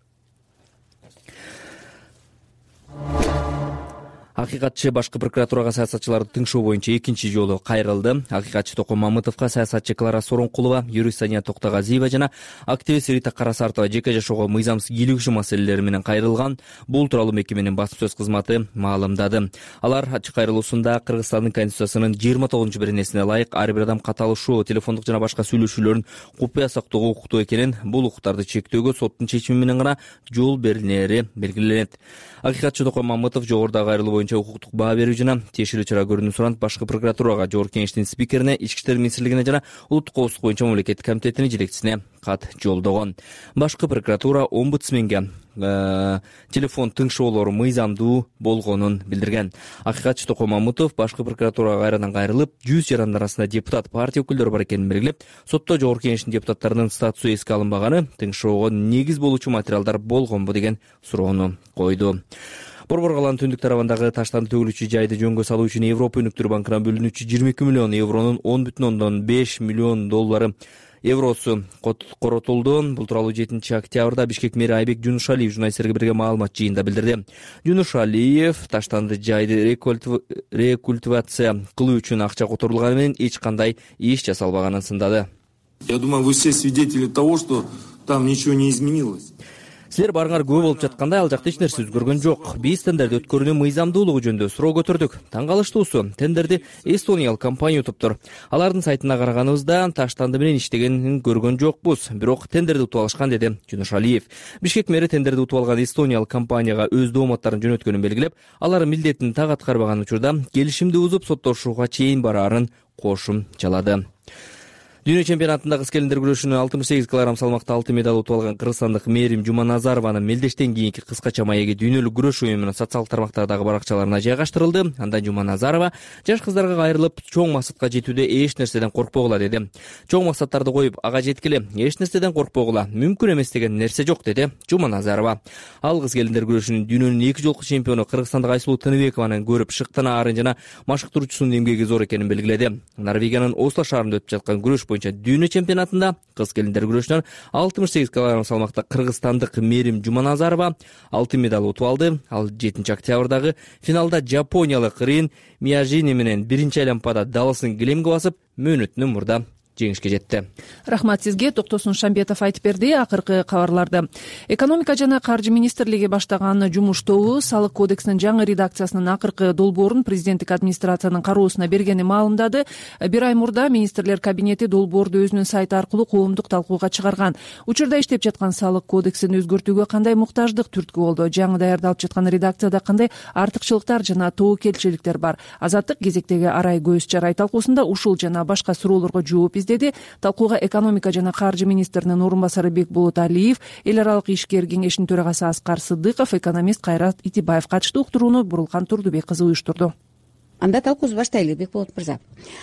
Акыйкатчы башкы прокуратурага саясатчыларды тыңшоо боюнча экинчи жолу кайрылды. Акыйкатчы Токон Мамытовго саясатчы Клара Сооронкулова, юрист Сания Токтогазиева жана активист Рита Карасартова жеке жашоого мыйзамсыз кийлигишүү маселелери менен кайрылган. Бул тууралуу мекеменин басма сөз кызматы маалымдады. Алар ачык кайрылуусунда Кыргызстандын конституциясынын 29-беренесине ылайык ар бир адам каталышуу, телефондук жана башка сүйлөшүүлөрүн купуя сактоого укуктуу экенин, бул укуктарды чектөөгө соттун чечими менен гана жол берилери белгиленет. Акыйкатчы Токон Мамытов жогорудагы кайрылуу боюнча укуктук баа берүү жана тиешелүү чара көрүүнү суранып, башкы прокуратурага, Жогорку Кеңештин спикерине, Ички иштер министрлигине жана улуттук коопсуздук боюнча мамлекеттик комитетинин жетекчисине кат жолдогон. Башкы прокуратура омбудсменге телефон тыңшоолору мыйзамдуу болгонун билдирген. Акыйкатчы Токон Мамытов башкы прокуратурага кайрадан кайрылып, 100 жарандын арасында депутат, партия өкүлдөрү бар экенин белгилеп, сотто Жогорку Кеңештин депутаттарынын статусу эске алынбаганы, тыңшоого негиз болуучу материалдар болгонбу деген суроону койду. Борбор калаанын түндүк тарабындагы таштанды төгүлүүчү жайды жөнгө салуу үчүн Европа өнүктүрүү банкынан бөлүнүүчү 22 миллион евронун 10,5 миллион доллары евросу коротулду. Бул тууралуу 7 октябрда Бишкек мэри Айбек Жунушалиев журналисттерге берген маалымат жыйында билдирди. Жунушалиев таштанды жайды рекультивация кылуу үчүн акча которулганы менен эч кандай иш жасалбаганын сындады. Я думаю, вы все свидетели того, что там ничего не изменилось. Силер барыңар көп болуп жаткандай, ал жакта эч нерсе өзгөргөн жок. Биз тендерди өткөрүүнүн мыйзамдуулугу жөнүндө суроо көтөрдүк. Таң калыштуусу, тендерди эстониялык компания утуптур. Алардын сайтына караганыбызда таштанды менен иштегенин көргөн жокпуз. Бирок тендерди утуп алышкан, деди Жунушалиев. Бишкек мэри тендерди утуп алган эстониялык компанияга өз дооматтарын жөнөткөнүн белгилеп, алар милдетин так аткарбаган учурда келишимди бузуп соттошууга чейин бараарын кошумчалады. Дүйнө чемпионатында кыз келиндер күрөшүнө 68 кг салмакта алтын медаль утуп алган кыргызстандык Мээрим Жуманазарованын мелдештен кийинки кыскача маеги дүйнөлүк күрөш уюмунун социалдык тармактардагы баракчаларына жайгаштырылды. Андан Жуманазарова жаш кыздарга кайрылып, чоң максатка жетүүдө эч нерседен коркпогула деди. Чоң максаттарды коюп, ага жеткиле, эч нерседен коркпогула, мүмкүн эмес деген нерсе жок деди Жуманазарова. Ал кыз келиндер күрөшүнүн дүйнөнүн 2 жолку чемпиону кыргызстандык Айсулуу Тыныбекованы көрүп шыктынаарын жана машыктыруучусунун эмгеги зор экенин белгиледи. Норвегиянын Осло шаарында өтүп жаткан күрөш боюнча дүйнө чемпионатында кыз келиндер күрөшүнөн 68 кг салмакта кыргызстандык Мээрим Жуманазарова алтын медаль утуп алды. Ал 7-октябрдагы финалда жапониялык Рин Мияжини менен биринчи айланпада далысын килемге басып, мөөнөтүнөн мурда жеңишке жетти. Рахмат сизге. Токтосун Шамбетов айтып берди. Акыркы кабарларды экономика жана каржы министрлиги баштаган жумуш тобу салык кодексинин жаңы редакциясынын акыркы долбоорун президенттик администрациянын кароосуна бергенин маалымдады. Бир ай мурда министрлер кабинети долбоорду өзүнүн сайты аркылуу коомдук талкууга чыгарган. Учурда иштеп жаткан салык кодексин өзгөртүүгө кандай муктаждык түрткү болду? Жаңы даярдалып жаткан редакцияда кандай артыкчылыктар жана тобокелчиликтер бар? Азаттык кезектеги Арай Көз Чарай талкуусунда ушул жана башка суроолорго жооп издеди. Талкууга экономика жана каржы министринин орун басары Бекболот Алиев, эл аралык ишкер кеңешинин төрагасы Аскар Сыдыков, экономист Кайрат Итибаев катышты. Уктурууну Бурулкан Турдубек кызы уюштурду. Анда талкуубузду баштайлы, Бекболот мырза.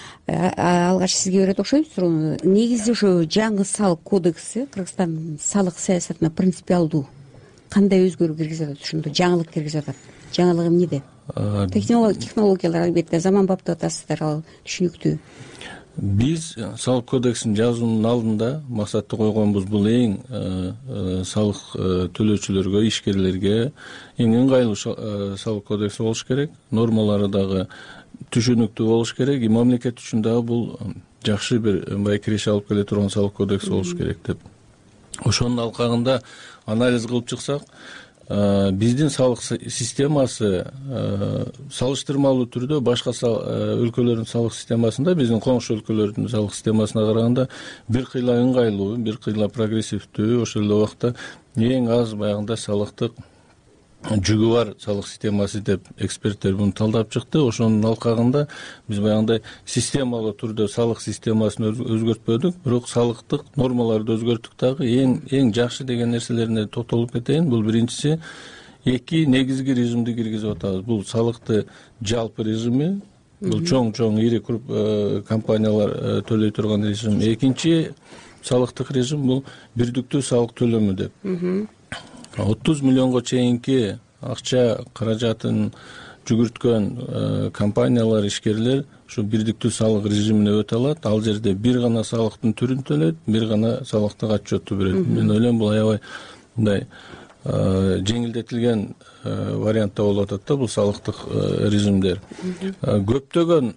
Алгач сизге берет окшойт суроону. Негизи ошо жаңы салык кодекси Кыргызстандын салык саясатына принципиалдуу кандай өзгөрүү киргизип атат, ушундо жаңылык киргизип атат? Жаңылыгы эмнеде? Технологиялар албетте заманбап деп атасыздар, ал түшүнүктүү. Биз салык кодексин жазуунун алдында максатты койгонбуз, бул эң салык төлөөчүлөргө, ишкерлерге эң ыңгайлуу салык кодекси болуш керек. Нормалары дагы түшүнүктүү болуш керек. Мамлекет үчүн дагы бул жакшы бир киреше алып келе турган салык кодекси болуш керек деп. Ошонун алкагында анализ кылып чыксак, биздин салык системасы салыштырмалуу түрдө башка өлкөлөрдүн салык системасында, биздин коңшу өлкөлөрдүн салык системасына караганда бир кыйла ыңгайлуу, бир кыйла прогрессивдүү, ошол эле убакта эң аз баягындай салыктык жүгү бар салык системасы деп эксперттер муну талдап чыкты. Ошонун алкагында биз баягындай системалуу түрдө салык системасын өзгөртпөдүк, бирок салыктык нормаларды өзгөрттүк дагы. Эң жакшы деген нерселерине токтолуп кетейин. Бул биринчиси, 2 негизги режимди киргизип атабыз. Бул салыкты жалпы режими, бул чоң ири компаниялар төлөй турган режим. Экинчи салыктык режим бул бирдиктүү салык төлөмү деп. 30 миллионго чейинки акча каражатын жүгүрткөн компаниялар, ишкерлер ушу бирдиктүү салык режимине өтө алат. Ал жерде бир гана салыктын түрүн төлөйт, бир гана салыктык отчетту берет. Мен ойлойм бул аябай мындай жеңилдетилген вариантта болуп атат да бул салыктык режимдер. Көптөгөн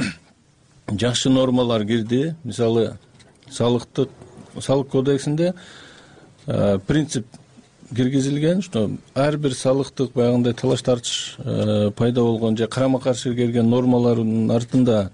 жакшы нормалар кирди. Мисалы, салык кодексинде принцип киргизилген, что ар бир салыктык баягындай талаш тартыш пайда болгон же карама каршы келген нормалардын артында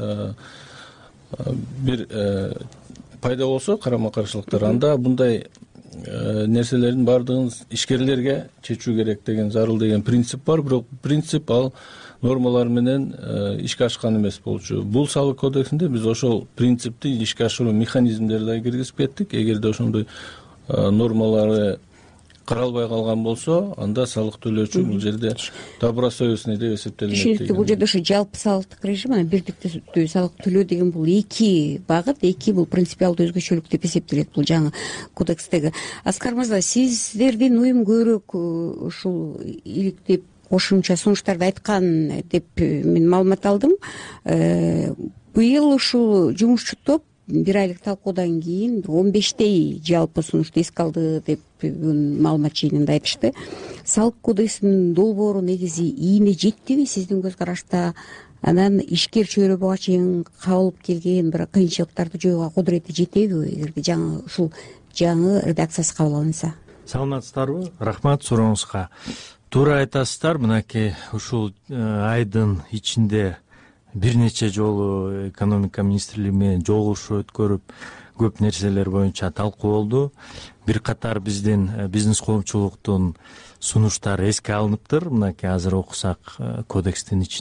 бир пайда болсо, карама каршылыктар, анда bunday нерселердин баардыгын ишкерлерге чечүү керек деген зарыл деген принцип бар. Бирок принцип ал нормалар менен ишке ашкан эмес болчу. Бул салык кодексинде биз ошол принципти ишке ашыруу механизмдерди да киргизип кеттик. Эгерде ошондой нормалары каралбай калган болсо, анда салык төлөөчү бул жерде добросовестный деп эсептелинет. Түшүнүктүү. Бул жерде ошо жалпы салыктык режим, анан бирдиктүү салык төлөө деген бул 2 багыт, 2 бул принципиалдуу өзгөчөлүк деп эсептелет бул жаңы кодекстеги. Аскар мырза, сиздердин уюм көбүрөөк ушул иликтеп кошумча сунуштарды айткан деп мен маалымат алдым. Быйыл ушул жумушчу топ бир айлык талкуудан кийин 15 жалпы сунушту эске алды деп маалымат жыйынында айтышты. Салык кодексинин долбоору негизи ийине жеттиби сиздин көз карашта? Анан ишкер чөйрө буга чейин кабылып келген бир кыйынчылыктарды жоюуга кудурети жетеби, эгерде ушул жаңы редакциясы кабыл алынса? Саламатсыздарбы? Рахмат сурооңузга. Туура айтасыздар. Мынакей ушул айдын ичинде бир нече жолу экономика министрлиги менен жолугушуу өткөрүп, көп нерселер боюнча талкуу болду. Бир катар биздин бизнес коомчулуктун сунуштары эске алыныптыр. Мынакей азыр окусак кодекстин ичинде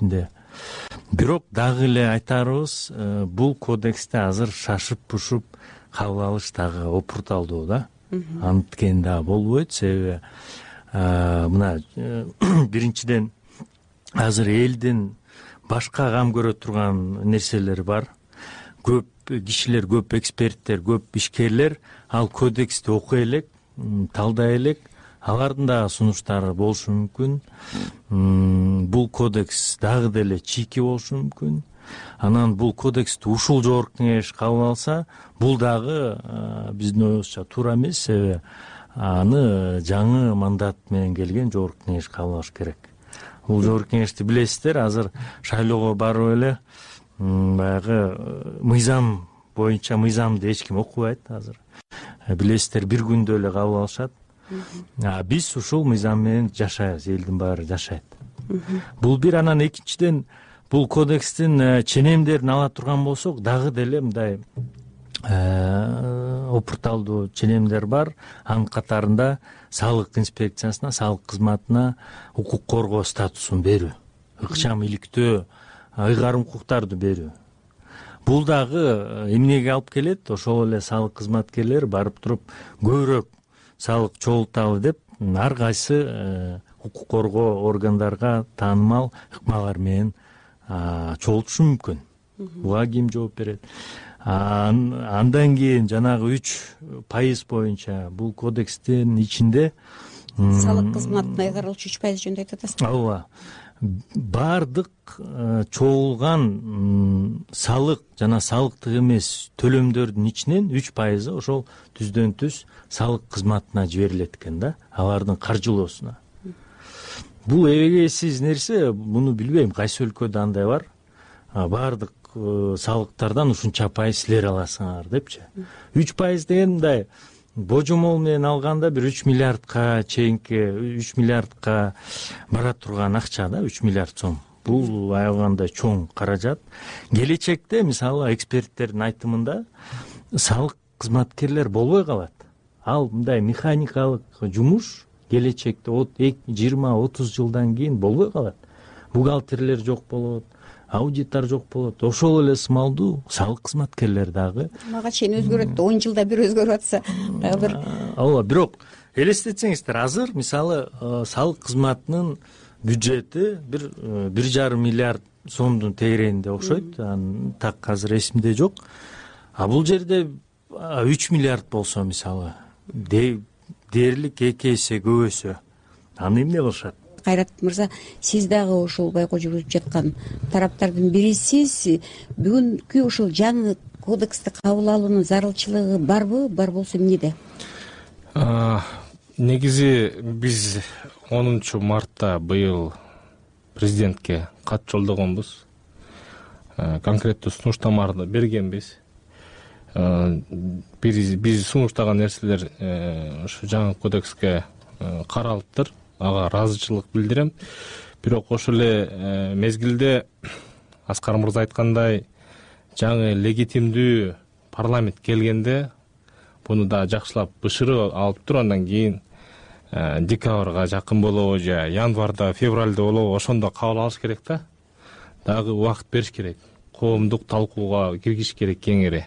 бирок дагы эле айтарыбыз, бул кодексти азыр шашып пушуп кабыл алыш дагы опурталдуу да. Анткени дагы болбойт, себеби мына биринчиден азыр элдин башка кам көрө турган нерселери бар. Көп кишилер, көп эксперттер, көп ишкерлер ал кодексти окуй элек, талдай элек, алардын дагы сунуштары болушу мүмкүн. Бул кодекс дагы деле чийки болушу мүмкүн. Анан бул кодексти ушул жогорку кеңеш кабыл алса, бул дагы биздин оюбузча туура эмес, себеби аны жаңы мандат менен келген жогорку кеңеш кабыл алыш керек. Бул жогорку кеңешти билесиздер, азыр шайлоого барып эле баягы мыйзам боюнча мыйзамды эч ким окубайт азыр. Билесиздер, бир күндө эле кабыл алышат. Биз ушул мыйзам менен жашайбыз, элдин баары жашайт. Бул бир. Анан экинчиден, бул кодекстин ченемдерин ала турган болсок, дагы деле мындай опурталдуу ченемдер бар. Анын катарында салык инспекциясына, салык кызматына укук коргоо статусун берүү, ыкчам иликтөө, ыйгарым укуктарды берүү. Бул дагы эмнеге алып келет? Ошол эле салык кызматкерлери барып туруп көбүрөөк салык чогулталы деп ар кайсы укук коргоо органдарга таанымал ыкмалар менен чогултушу мүмкүн. Буга ким жооп берет? Андан кийин жанагы 3% боюнча бул кодекстин ичинде салык кызматына ыйгарылчу 3% жөнүндө айтып атасыз. Ооба. Бардык чогулган салык жана салыктык эмес төлөмдөрдүн ичинен 3% ошол түздөн түз салык кызматына жиберилет экен да, алардын каржылоосуна. Бул эбегейсиз нерсе, муну билбейм, кайсы өлкөдө андай бар. Бардык салыктардан ушунча пайыз силер аласыңар депчи. 3% деген мындай божомол менен алганда бир 3 миллиардка чейинки 3 миллиардка бара турган акча да, 3 миллиард сом. Бул аябагандай чоң каражат. Келечекте мисалы эксперттердин айтымында салык кызматкерлер болбой калат. Ал мындай механикалык жумуш келечекте 20-30 жылдан кийин болбой калат. Бухгалтерлер жок болот, аудиттар жок болот. Ошол эле сымалдуу салык кызматкерлер дагы. Мага чейин өзгөрөт, 10 жылда бир өзгөрүп атса, дагы бир. Ооба, бирок элестетсеңиздер, азыр мисалы салык кызматынын бюджети 1,5 миллиард сомдун тегерегинде окшойт. Так азыр эсимде жок. Бул жерде 3 миллиард болсо мисалы, дээрлик 2 эсе көбөйсө, аны эмне кылышат? Кайрат мырза, сиз дагы ошол байкоо жүргүзүп жаткан тараптардын бирисиз. Бүгүнкү ушул жаңы кодексти кабыл алуунун зарылчылыгы барбы? Бар болсо эмнеде? Негизи биз 10 мартта быйыл президентке кат жолдогонбуз. Конкреттүү сунуштамаларды бергенбиз. Биз сунуштаган нерселер ушу жаңы кодекске каралыптыр. Ага ыраазычылык билдирем. Бирок ошол эле мезгилде Аскар мырза айткандай, жаңы легитимдүү парламент келгенде буну да жакшылап бышырып алыптыр. Андан кийин декабрга жакын болобу же январда, февралда болобу, ошондо кабыл алыш керек да. Дагы убакыт бериш керек. Коомдук талкууга киргизиш керек кеңири.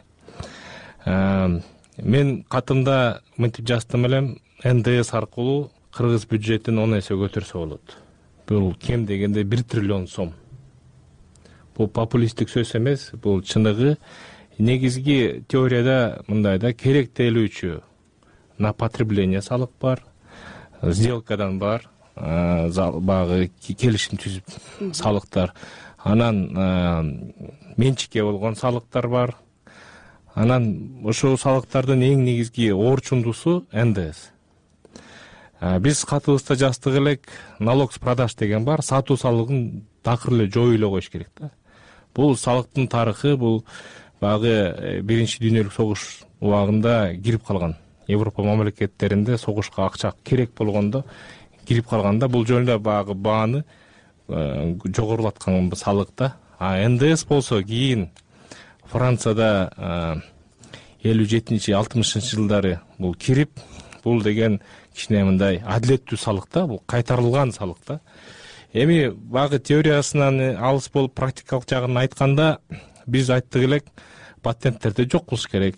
Мен катымда мынтип жаздым элем, НДС аркылуу кыргыз бюджетин 10 эсе көтөрсө болот. Бул кем дегенде 1 триллион сом. Бул популисттик сөз эмес, бул чыныгы. Негизги теорияда мындай да, керектелүүчү на потребление салык бар, сделкадан бар, багы келишим түзүп салыктар. Анан менчикке болгон салыктар бар. Анан ошол салыктардын эң негизги орчундусу НДС. Биз катыбызда жаздык элек налог с продаж деген бар, сатуу салыгын такыр эле жоюп эле коюш керек да. Бул салыктын тарыхы, бул багы биринчи дүйнөлүк согуш убагында кирип калган. Европа мамлекеттеринде согушка акча керек болгондо кирип калганда бул жөнүндө багы бааны жогорулаткан салык да. НДС болсо кийин Францияда 57-60 жылдары бул кирип, бул деген кичине мындай адилеттүү салык да, бул кайтарылган салык да. Эми багы теориясынан алыс болуп практикалык жагын айтканда биз айттык элек, патенттерди жок кылыш керек,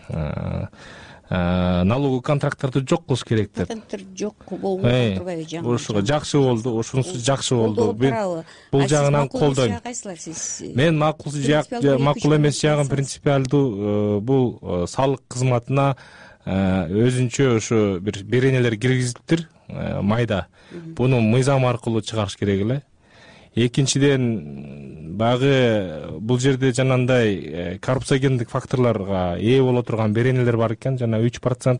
налоговый контракттарды жок кылыш керек деп. Патенттер жок болуп турбайбы жаңы? Ошого жакшы болду, ошонусу жакшы болду. Бул жагынан колдойм. Мен макул эмес жагын принципиалдуу бул салык кызматына өзүнчө ошо бир беренелер киргизиптир майда. Буну мыйзам аркылуу чыгарыш керек эле. Экинчиден, багы бул жерде жанагындай коррупциогендик факторлорго ээ боло турган беренелер бар экен, жана 3%.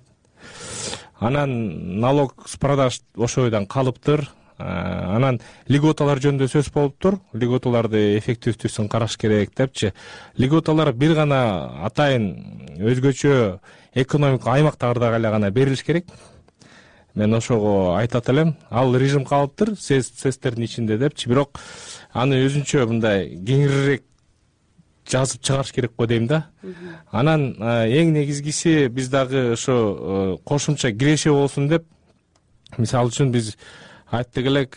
Анан налог с продаж ошол бойдон калыптыр. Анан льготалар жөнүндө сөз болуптур. Льготаларды эффективдүүсүн караш керек депчи. Льготалар бир гана атайын өзгөчө экономикалык аймактарда гана берилиш керек. Мен ошого айтат элем, ал режим калыптыр, сестердин ичинде депчи, бирок аны өзүнчө мындай кеңирээк жазып чыгарыш керек го дейм да. Анан эң негизгиси биз дагы ошо кошумча киреше болсун деп, мисалы үчүн биз айттык элек,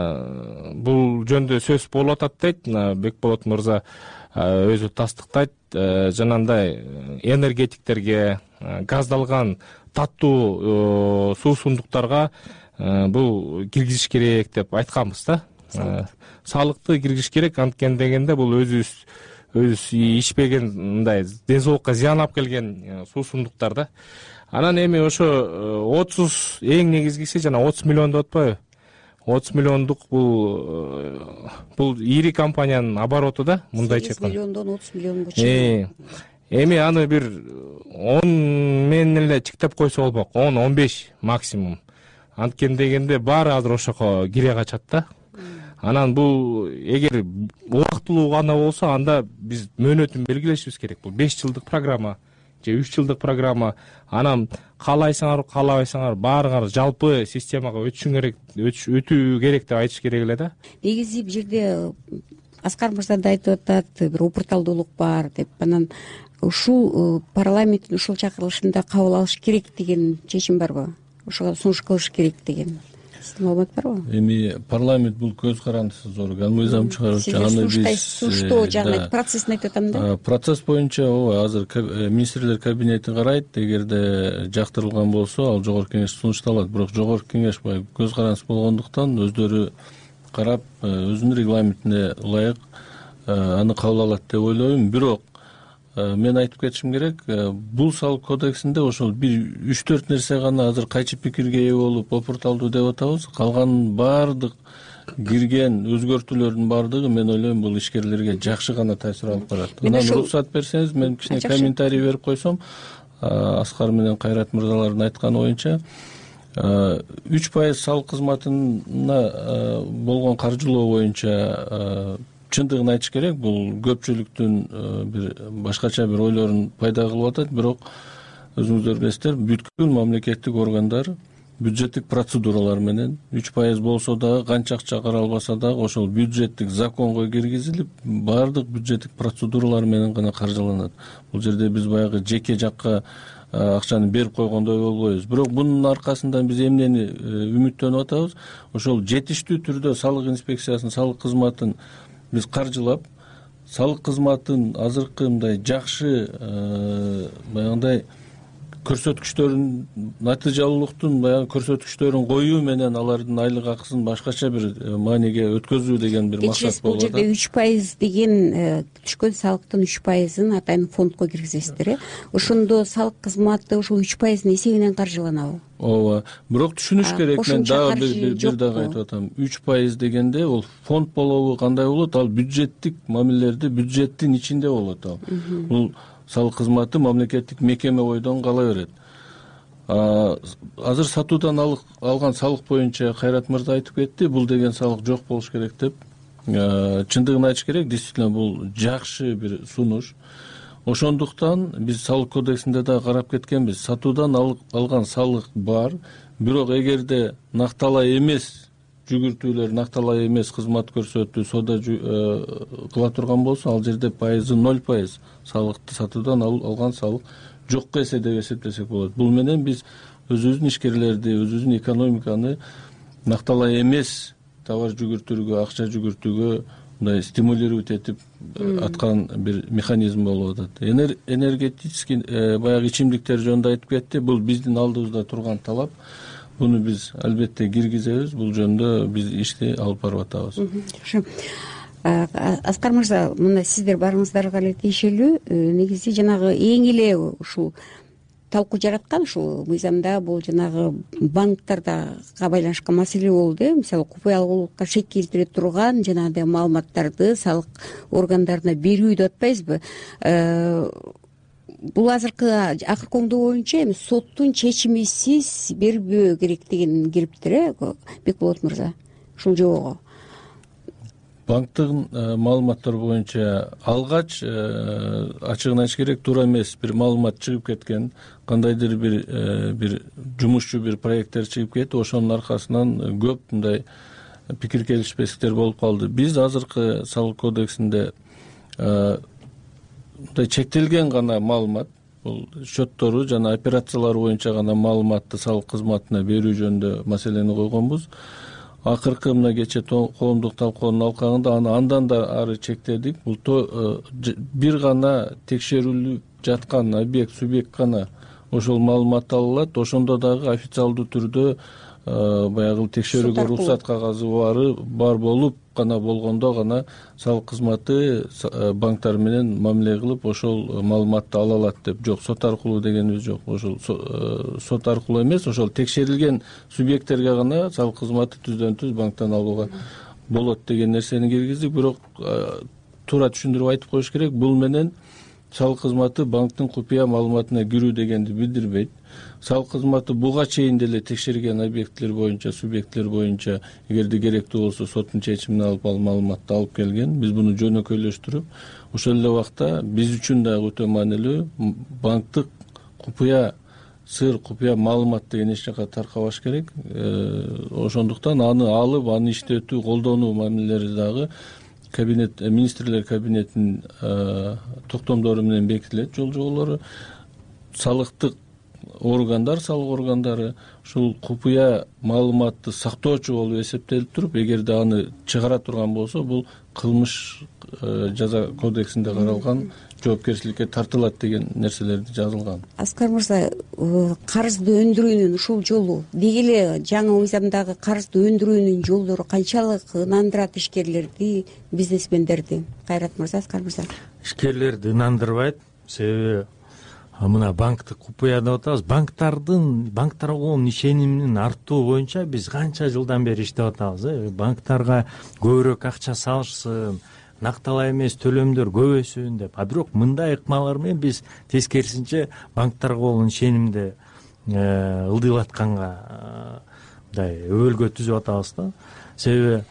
бул жөндө сөз болуп атат дейт, Бекболот мырза өзү тастыктайт, жанагындай энергетиктерге, газдалган таттуу суусундуктарга бул киргизиш керек деп айтканбыз да. Салыкты киргизиш керек, анткени дегенде бул өзүбүз ичпеген, мындай ден соолукка зыян алып келген суусундуктар да. Анан эми ошо 30 эң негизгиси жана 30 миллион деп атпайбы? 30 миллиондук бул ири компаниянын обороту да, мындайча айтканда. 8 миллиондон 30 миллионго чейин. Эми аны бир 10 менен эле чектеп койсо болмок, 10-15 максимум. Анткени дегенде баары азыр ошого кире качат да. Анан бул эгер убактылуу гана болсо, анда биз мөөнөтүн белгилешибиз керек. Бул 5 жылдык программа же 3 жылдык программа. Анан каалайсаңар, каалабайсаңар баарыңар жалпы системага өтүү керек деп айтыш керек эле да. Негизи бул жерде Аскар мырза да айтып атат, бир опурталдуулук бар деп. Анан ушул парламенттин ушул чакырылышында кабыл алыш керек деген чечим барбы? Ошого сунуш кылыш керек деген маалымат барбы? Эми парламент бул көз карандысыз орган, мыйзам чыгаруучу. Аны биз суштоо жагы процессин айтып атам да. Процесс боюнча азыр министрлер кабинети карайт. Эгерде жактырылган болсо, ал жогорку кеңеш сунушталат. Бирок жогорку кеңеш көз карандысыз болгондуктан өздөрү карап, өзүнүн регламентине ылайык аны кабыл алат деп ойлойм. Бирок мен айтып кетишим керек, бул салык кодексинде ошол бир 3-4 нерсе гана азыр кайчы пикирге ээ болуп опурталдуу деп атабыз. Калган баардык кирген өзгөртүүлөрдүн баардыгы, мен ойлойм, бул ишкерлерге жакшы гана таасир алып барат. Анан уруксат берсеңиз, мен кичине комментарий берип койсом, Аскар менен Кайрат мырзалардын айтканы боюнча 3% салык кызматына болгон каржылоо боюнча чындыгын айтыш керек. Бул көпчүлүктүн бир башкача бир ойлорун пайда кылып атат. Бирок өзүңүздөр билесиздер, бүткүл мамлекеттик органдар бюджеттик процедуралар менен 3% болсо дагы, канча акча каралбаса дагы ошол бюджеттик законго киргизилип, баардык бюджеттик процедуралар менен гана каржыланат. Бул жерде биз баягы жеке жакка акчаны берип койгондой болбойбуз. Бирок бунун аркасында биз эмнени үмүттөнүп атабыз? Ошол жетиштүү түрдө салык инспекциясын, салык кызматын биз каржылап, салык кызматын азыркы мындай жакшы баягындай көрсөткүчтөрүн, натыйжалуулуктун баягы көрсөткүчтөрүн коюу менен алардын айлык акысын башкача бир мааниге өткөзүү деген бир максат болуп атат. Бул жерде 3% деген түшкөн салыктын 3%-ын атайын фондко киргизесиздер, Ошондо салык кызматы ушул 3%-ын эсебинен каржыланабы? Ооба. Бирок түшүнүш керек, мен дагы бир дагы айтып атам. 3% дегенде ол фонд болобу, кандай болот? Ал бюджеттик мамилелерди бюджеттин ичинде болот ал. Бул салык кызматы мамлекеттик мекеме бойдон кала берет. Азыр сатуудан алган салык боюнча Кайрат мырза айтып кетти, бул деген салык жок болуш керек деп. Чындыгын айтыш керек, действительно бул жакшы бир сунуш. Ошондуктан биз салык кодексинде да карап кеткенбиз. Сатуудан алган салык бар, бирок эгерде накталай эмес жүгүртүүлөр, накталай эмес кызмат көрсөтүү, соода кыла турган болсо, ал жерде пайызы 0% салыкты, сатуудан алган салык жокко эсе деп эсептесек болот. Бул менен биз өзүбүздүн ишкерлерди, өзүбүздүн экономиканы накталай эмес товар жүгүртүүгө, акча жүгүртүүгө мындай стимулировать этип аткан бир механизм болуп атат. Энергетический баягы ичимдиктер жөнүндө айтып кетти. Бул биздин алдыбызда турган талап. Буну биз албетте киргизебиз. Бул жөнүндө биз ишти алып барып атабыз. Жакшы. Аскар мырза, мына сиздер барыңыздарга эле тиешелүү. Негизи жанагы эң эле ушул талкуу жараткан ушул мыйзамда бул жанагы банктарга байланышкан маселе болду. Мисалы купуялуулукка шек келтире турган жанагындай маалыматтарды салык органдарына берүү деп атпайбызбы? Бул акыркы оңдоо боюнча эми соттун чечимисиз бербөө керек деген кириптир, Бекболот мырза. Ушул жобого банктын маалыматтары боюнча алгач ачыгын айтыш керек, туура эмес бир маалымат чыгып кеткен, кандайдыр бир жумушчу бир проекттер чыгып кетти. Ошонун аркасынан көп мындай пикир келишпестиктер болуп калды. Биз азыркы салык кодексинде мындай чектелген гана маалымат, бул счеттору жана операциялар боюнча гана маалыматты салык кызматына берүү жөнүндө маселени койгонбуз. Акыркы мына кечээ коомдук талкуунун алкагында андан да ары чектедик. Бул бир гана текшерилип жаткан объект, субъект гана ошол маалыматты ала алат. Ошондо дагы официалдуу түрдө баягы текшерүүгө уруксат кагазы бар болуп гана болгондо гана салык кызматы банктар менен мамиле кылып ошол маалыматты ала алат деп. Жок, сот аркылуу дегенибиз жок. Ошол сот аркылуу эмес, ошол текшерилген субъекттерге гана салык кызматы түздөн түз банктан алууга болот деген нерсени киргиздик. Бирок туура түшүндүрүп айтып коюш керек, бул менен салык кызматы банктын купуя маалыматына кирүү дегенди билдирбейт. Салык кызматы буга чейин деле текшерген объекттер боюнча, субъекттер боюнча эгерде керектүү болсо соттун чечимин алып ал маалыматты алып келген. Биз буну жөнөкөйлөштүрүп, ошол эле убакта биз үчүн дагы өтө маанилүү банктык купуя сыр, купуя маалымат деген эч жака таркабаш керек. Ошондуктан аны алып, аны иштетүү, колдонуу мамилелери дагы кабинет, министрлер кабинетинин токтомдору менен бекитилет. Жол жоболору салыктык органдар, салык органдары ушул купуя маалыматты сактоочу болуп эсептелип туруп, эгерде аны чыгара турган болсо, бул кылмыш жаза кодексинде каралган жоопкерчиликке тартылат деген нерселерди жазылган. Аскар мырза, карызды өндүрүүнүн ушул жолу деги эле жаңы мыйзамдагы карызды өндүрүүнүн жолдору канчалык ынандырат ишкерлерди, бизнесмендерди? Кайрат мырза, Аскар мырза. Ишкерлерди ынандырбайт. Себеби мына банктык купуя деп атабыз. Банктарга болгон ишенимдин артуу боюнча биз канча жылдан бери иштеп атабыз. Банктарга көбүрөөк акча салышсын, накталай эмес төлөмдөр көбөйсүн деп. А бирок мындай ыкмалар менен биз тескерисинче банктарга болгон ишенимди ылдыйлатканга мындай өбөлгө түзүп атабыз да. Себеби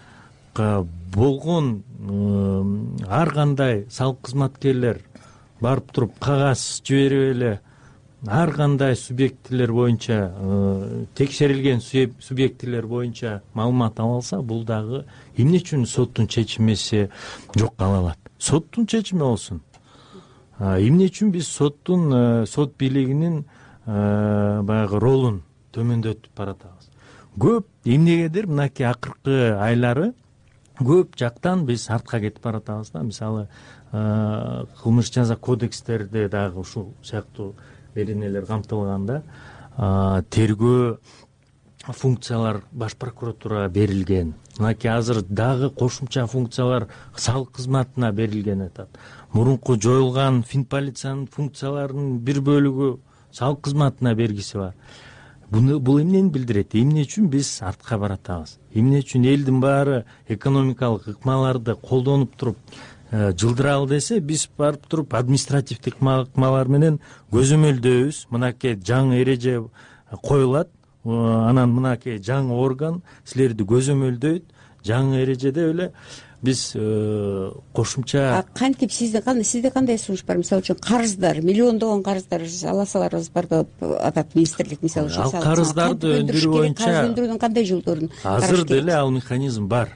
болгон ар кандай салык кызматкерлер барып туруп кагаз жиберип эле ар кандай субъектилер боюнча, текшерилген субъектилер боюнча маалымат ала алса, бул дагы эмне үчүн соттун чечимиси жок кала алат? Соттун чечими болсун. Эмне үчүн биз сот бийлигинин баягы ролун төмөндөтүп баратабыз? Көп эмнегедир мынакей акыркы айлары көп жактан биз артка кетип баратабыз да. Мисалы кылмыш жаза кодекстерде дагы ушул сыяктуу беренелер камтылган да. Тергөө функциялар баш прокуратурага берилген. Мынакей азыр дагы кошумча функциялар салык кызматына берилген атат. Мурунку жоюлган Финполициянын функцияларынын бир бөлүгү салык кызматына бергиси бар. Бул эмнени билдирет? Эмне үчүн биз артка баратабыз? Эмне үчүн элдин баары экономикалык ыкмаларды колдонуп туруп жылдыралы десе, биз барып туруп административдик ыкмалар менен көзөмөлдөйбүз. Мынакей жаңы эреже коюлат, анан мынакей жаңы орган силерди көзөмөлдөйт. Жаңы эрежеде эле биз кошумча кантип сизде кандай сунуш бар? Мисалы үчүн карыздар, миллиондогон карыздар аласаларыбыз бар деп атат министрлик. Мисалы үчүн ал карыздарды өндүрүү боюнча карыз өндүрүүнүн кандай жолдорун азыр деле ал механизм бар.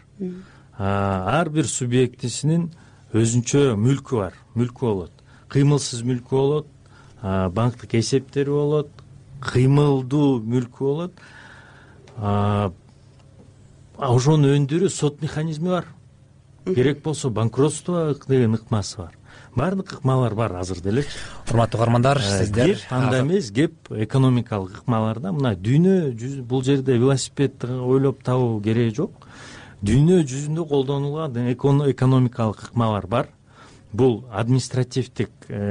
Ар бир субъектисинин өзүнчө мүлкү бар, мүлкү болот. Кыймылсыз мүлкү болот, банктык эсептери болот, кыймылдуу мүлкү болот. ошону өндүрүү сот механизми бар, керек болсо банкротство деген ыкмасы бар, баардык ыкмалар бар азыр делечи. Урматтуу угармандар, сиздер кеп анда эмес, кеп экономикалык ыкмаларда. Мына дүйнө жүзү бул жерде велосипед ойлоп табуу кереги жок. Дүйнө жүзүндө колдонулган экономикалык ыкмалар бар. Бул административдик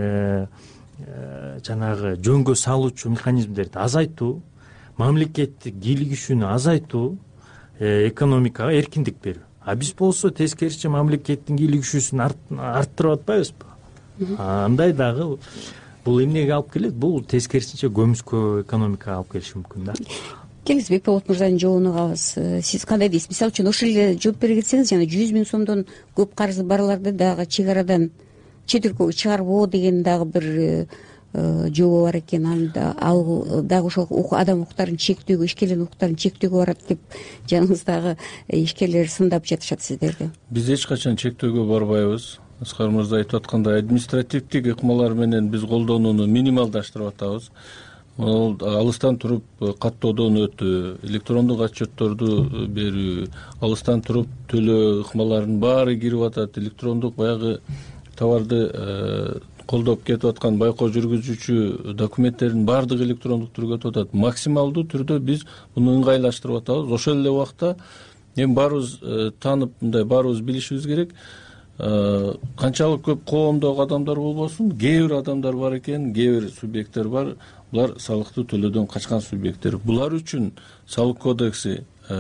жанагы жөнгө салуучу механизмдерди азайтуу, мамлекеттик кийлигишүүнү азайтуу, экономикага эркиндик берүү. А биз болсо тескерисинче мамлекеттин кийлигишүүсүн арттырып атпайбызбы? Андай дагы бул эмнеге алып келет? Бул тескерисинче көмүскө экономикага алып келиши мүмкүн да. Келиңиз, Бекболот мырзанын жообуна калабыз. Сиз кандай дейсиз? Мисалы үчүн ошол эле жооп бере кетсеңиз, жана 100 000 сомдон көп карызы барларды дагы чек арадан чет өлкөгө чыгарбоо деген дагы бир жобо бар экен. Ал дагы ошол адам укуктарын чектөөгө, ишкерлердин укуктарын чектөөгө барат деп жаныңыздагы ишкерлер сындап жатышат сиздерди. Биз эч качан чектөөгө барбайбыз. Аскар мырза айтып аткандай, административдик ыкмалар менен биз колдонууну минималдаштырып атабыз. Алыстан туруп каттоодон өтүү, электрондук отчетторду берүү, алыстан туруп төлөө ыкмаларынын баары кирип атат. Электрондук баягы товарды колдоп кетип аткан байкоо жүргүзүүчү документтердин баардыгы электрондук түргө өтүп атат. Максималдуу түрдө биз муну ыңгайлаштырып атабыз. Ошол эле убакта эми баарыбыз таанып, мындай баарыбыз билишибиз керек. Канчалык көп коомдогу адамдар болбосун, кээ бир адамдар бар экен, кээ бир субъекттер бар. Булар салыкты төлөөдөн качкан субъекттер. Булар үчүн салык кодекси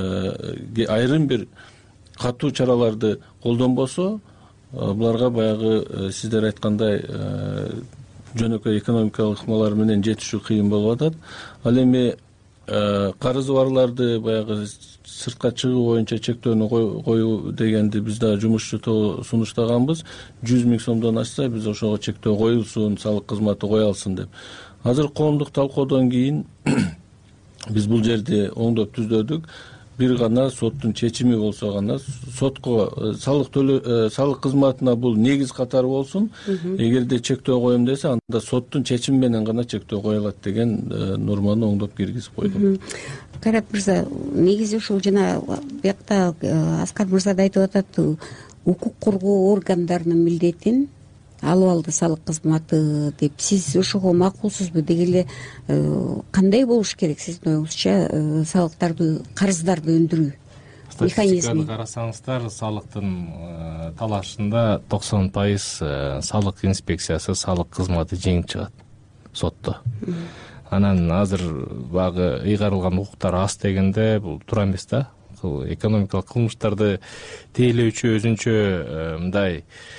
айрым бир катуу чараларды колдонбосо, буларга баягы сиздер айткандай жөнөкөй экономикалык ыкмалар менен жетишүү кыйын болуп атат. Ал эми карызы барларды баягы сыртка чыгуу боюнча чектөөнү коюу дегенди биз дагы жумушчу тобу сунуштаганбыз. 100 000 сомдон ашса биз ошого чектөө коюлсун, салык кызматы кое алсын деп. Азыр коомдук талкоодон кийин биз бул жерди оңдоп түздөдүк. Бир гана соттун чечими болсо гана сотко салык кызматына бул негиз катары болсун. Эгерде чектөө коем десе, анда соттун чечими менен гана чектөө коюлат деген норманы оңдоп киргизип койдук. Кайрат мырза, негизи ушул жана биякта Аскар мырза да айтып атат, укук коргоо органдарынын милдетин алып алды салык кызматы деп. Сиз ошого макулсузбу? Деги эле кандай болуш керек сиздин оюңузча салыктарды, карыздарды өндүрүү механизми? Статистиканы карасаңыздар, салыктын талашында 90% салык инспекциясы, салык кызматы жеңип чыгат сотто. Анан азыр багы ыйгарылган укуктар аз дегенде бул туура эмес да. Экономикалык кылмыштарды тейлөөчү өзүнчө мындай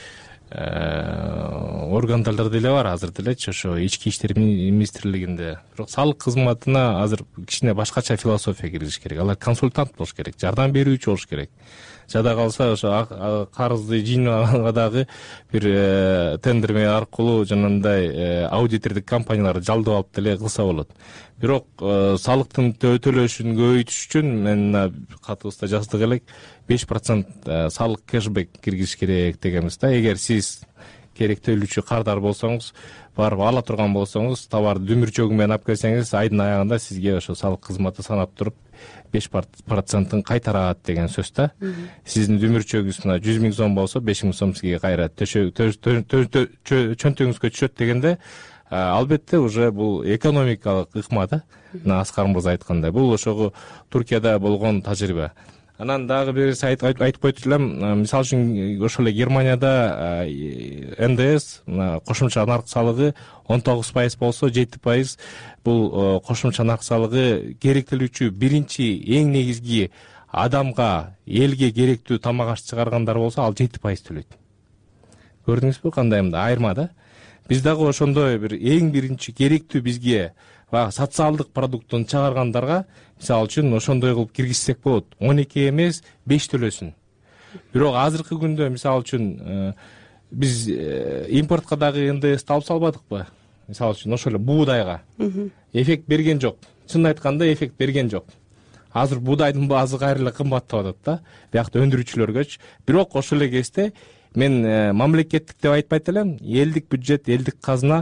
органдар деле бар азыр делечи, ошо ички иштер министрлигинде. Бирок салык кызматына азыр кичине башкача философия киргизиш керек. Алар консультант болуш керек, жардам берүүчү болуш керек. Жада калса ошо карызды жыйнабаганга дагы бир тендер аркылуу жанагындай аудитордук компанияларды жалдап алып деле кылса болот. Бирок салыктын төлөшүн көбөйтүш үчүн мен катыбызда жаздык элек 5% салык кэшбэк киргизиш керек дегенбиз да. Эгер сиз керектөлүүчү кардар болсоңуз, барып ала турган болсоңуз, товарды дүмүрчөгү менен алып келсеңиз, айдын аягында сизге ошо салык кызматы санап туруп 5%-ын кайтарат деген сөз да. Сиздин дүмүрчөгүңүз 100 000 сом болсо, 5 000 сом сизге кайра чөнтөгүңүзгө түшөт дегенде, албетте уже бул экономикалык ыкма да. Аскар мырза айткандай, бул ошого Туркияда болгон тажрыйба. Анан дагы бир айтып койчу элем, мисалы үчүн ошол эле Германияда НДС, кошумча нарк салыгы 19% болсо, 7% бул кошумча нарк салыгы керектелүүчү биринчи эң негизги адамга, элге керектүү тамак аш чыгаргандар болсо, ал 7% төлөйт. Көрдүңүзбү кандай айырма да? Биз дагы ошондой бир эң биринчи керектүү бизге социалдык продуктун чыгаргандарга, мисалы үчүн ошондой кылып киргизсек болот. 12 эмес, 5 төлөсүн. Бирок азыркы күндө мисалы үчүн биз импортко дагы НДС алып салбадыкпы? Мисалы үчүн ошол эле буудайга эффект берген жок. Чынын айтканда эффект берген жок. Азыр буудайдын баасы кайра эле кымбаттап атат да, биякта өндүрүүчүлөргөчү. Бирок ошол эле кезде мен мамлекеттик деп айтпайт элем, элдик бюджет, элдик казына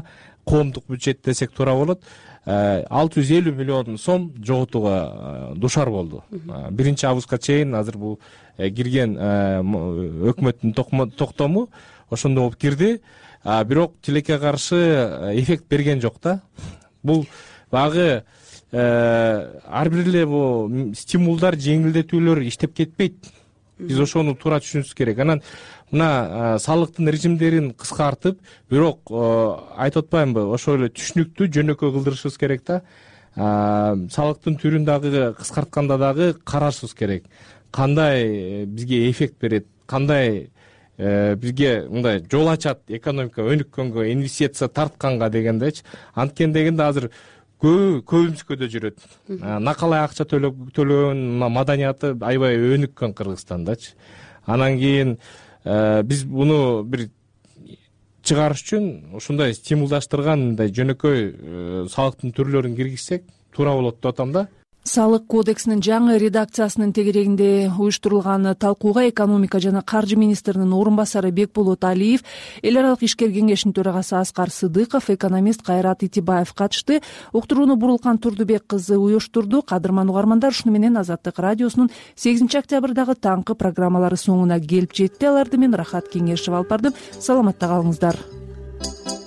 коомдук бюджет десек туура болот, 650 миллион сом жоготууга дуушар болду. 1-августка чейин азыр бул кирген өкмөттүн токтому ошондой болуп кирди. Бирок тилекке каршы эффект берген жок да. Бул багы ар бир эле бул стимулдар, жеңилдетүүлөр иштеп кетпейт. Биз ошону туура түшүнүшүбүз керек. Анан мына салыктын режимдерин кыскартып, бирок айтып атпаймынбы, ошол эле түшүнүктүү, жөнөкөй кылдырышыбыз керек да. Салыктын түрүн дагы кыскартканда дагы карашыбыз керек. Кандай бизге эффект берет, кандай бизге мындай жол ачат экономика өнүккөнгө, инвестиция тартканга дегендечи. Анткени дегенде азыр көбүмүзгө жүрөт. Накалай акча төлөгөн маданияты аябай өнүккөн Кыргызстандачы. Анан кийин биз буну бир чыгарыш үчүн ушундай стимулдаштырган мындай жөнөкөй салыктын түрлөрүн киргизсек туура болот деп атам да. Салык кодексинин жаңы редакциясынын тегерегинде уюштурулган талкууга экономика жана каржы министринин орун басары Бекболот Алиев, эл аралык ишкер кеңешинин төрагасы Аскар Сыдыков, экономист Кайрат Итибаев катышты. Уктурууну Бурулкан Турдубек кызы уюштурду. Кадырман угармандар, ушуну менен Азаттык радиосунун 8-октябрдагы таңкы программалары соңуна келип жетти. Аларды мен Рахат Кеңешева алып бардым. Саламатта калыңыздар.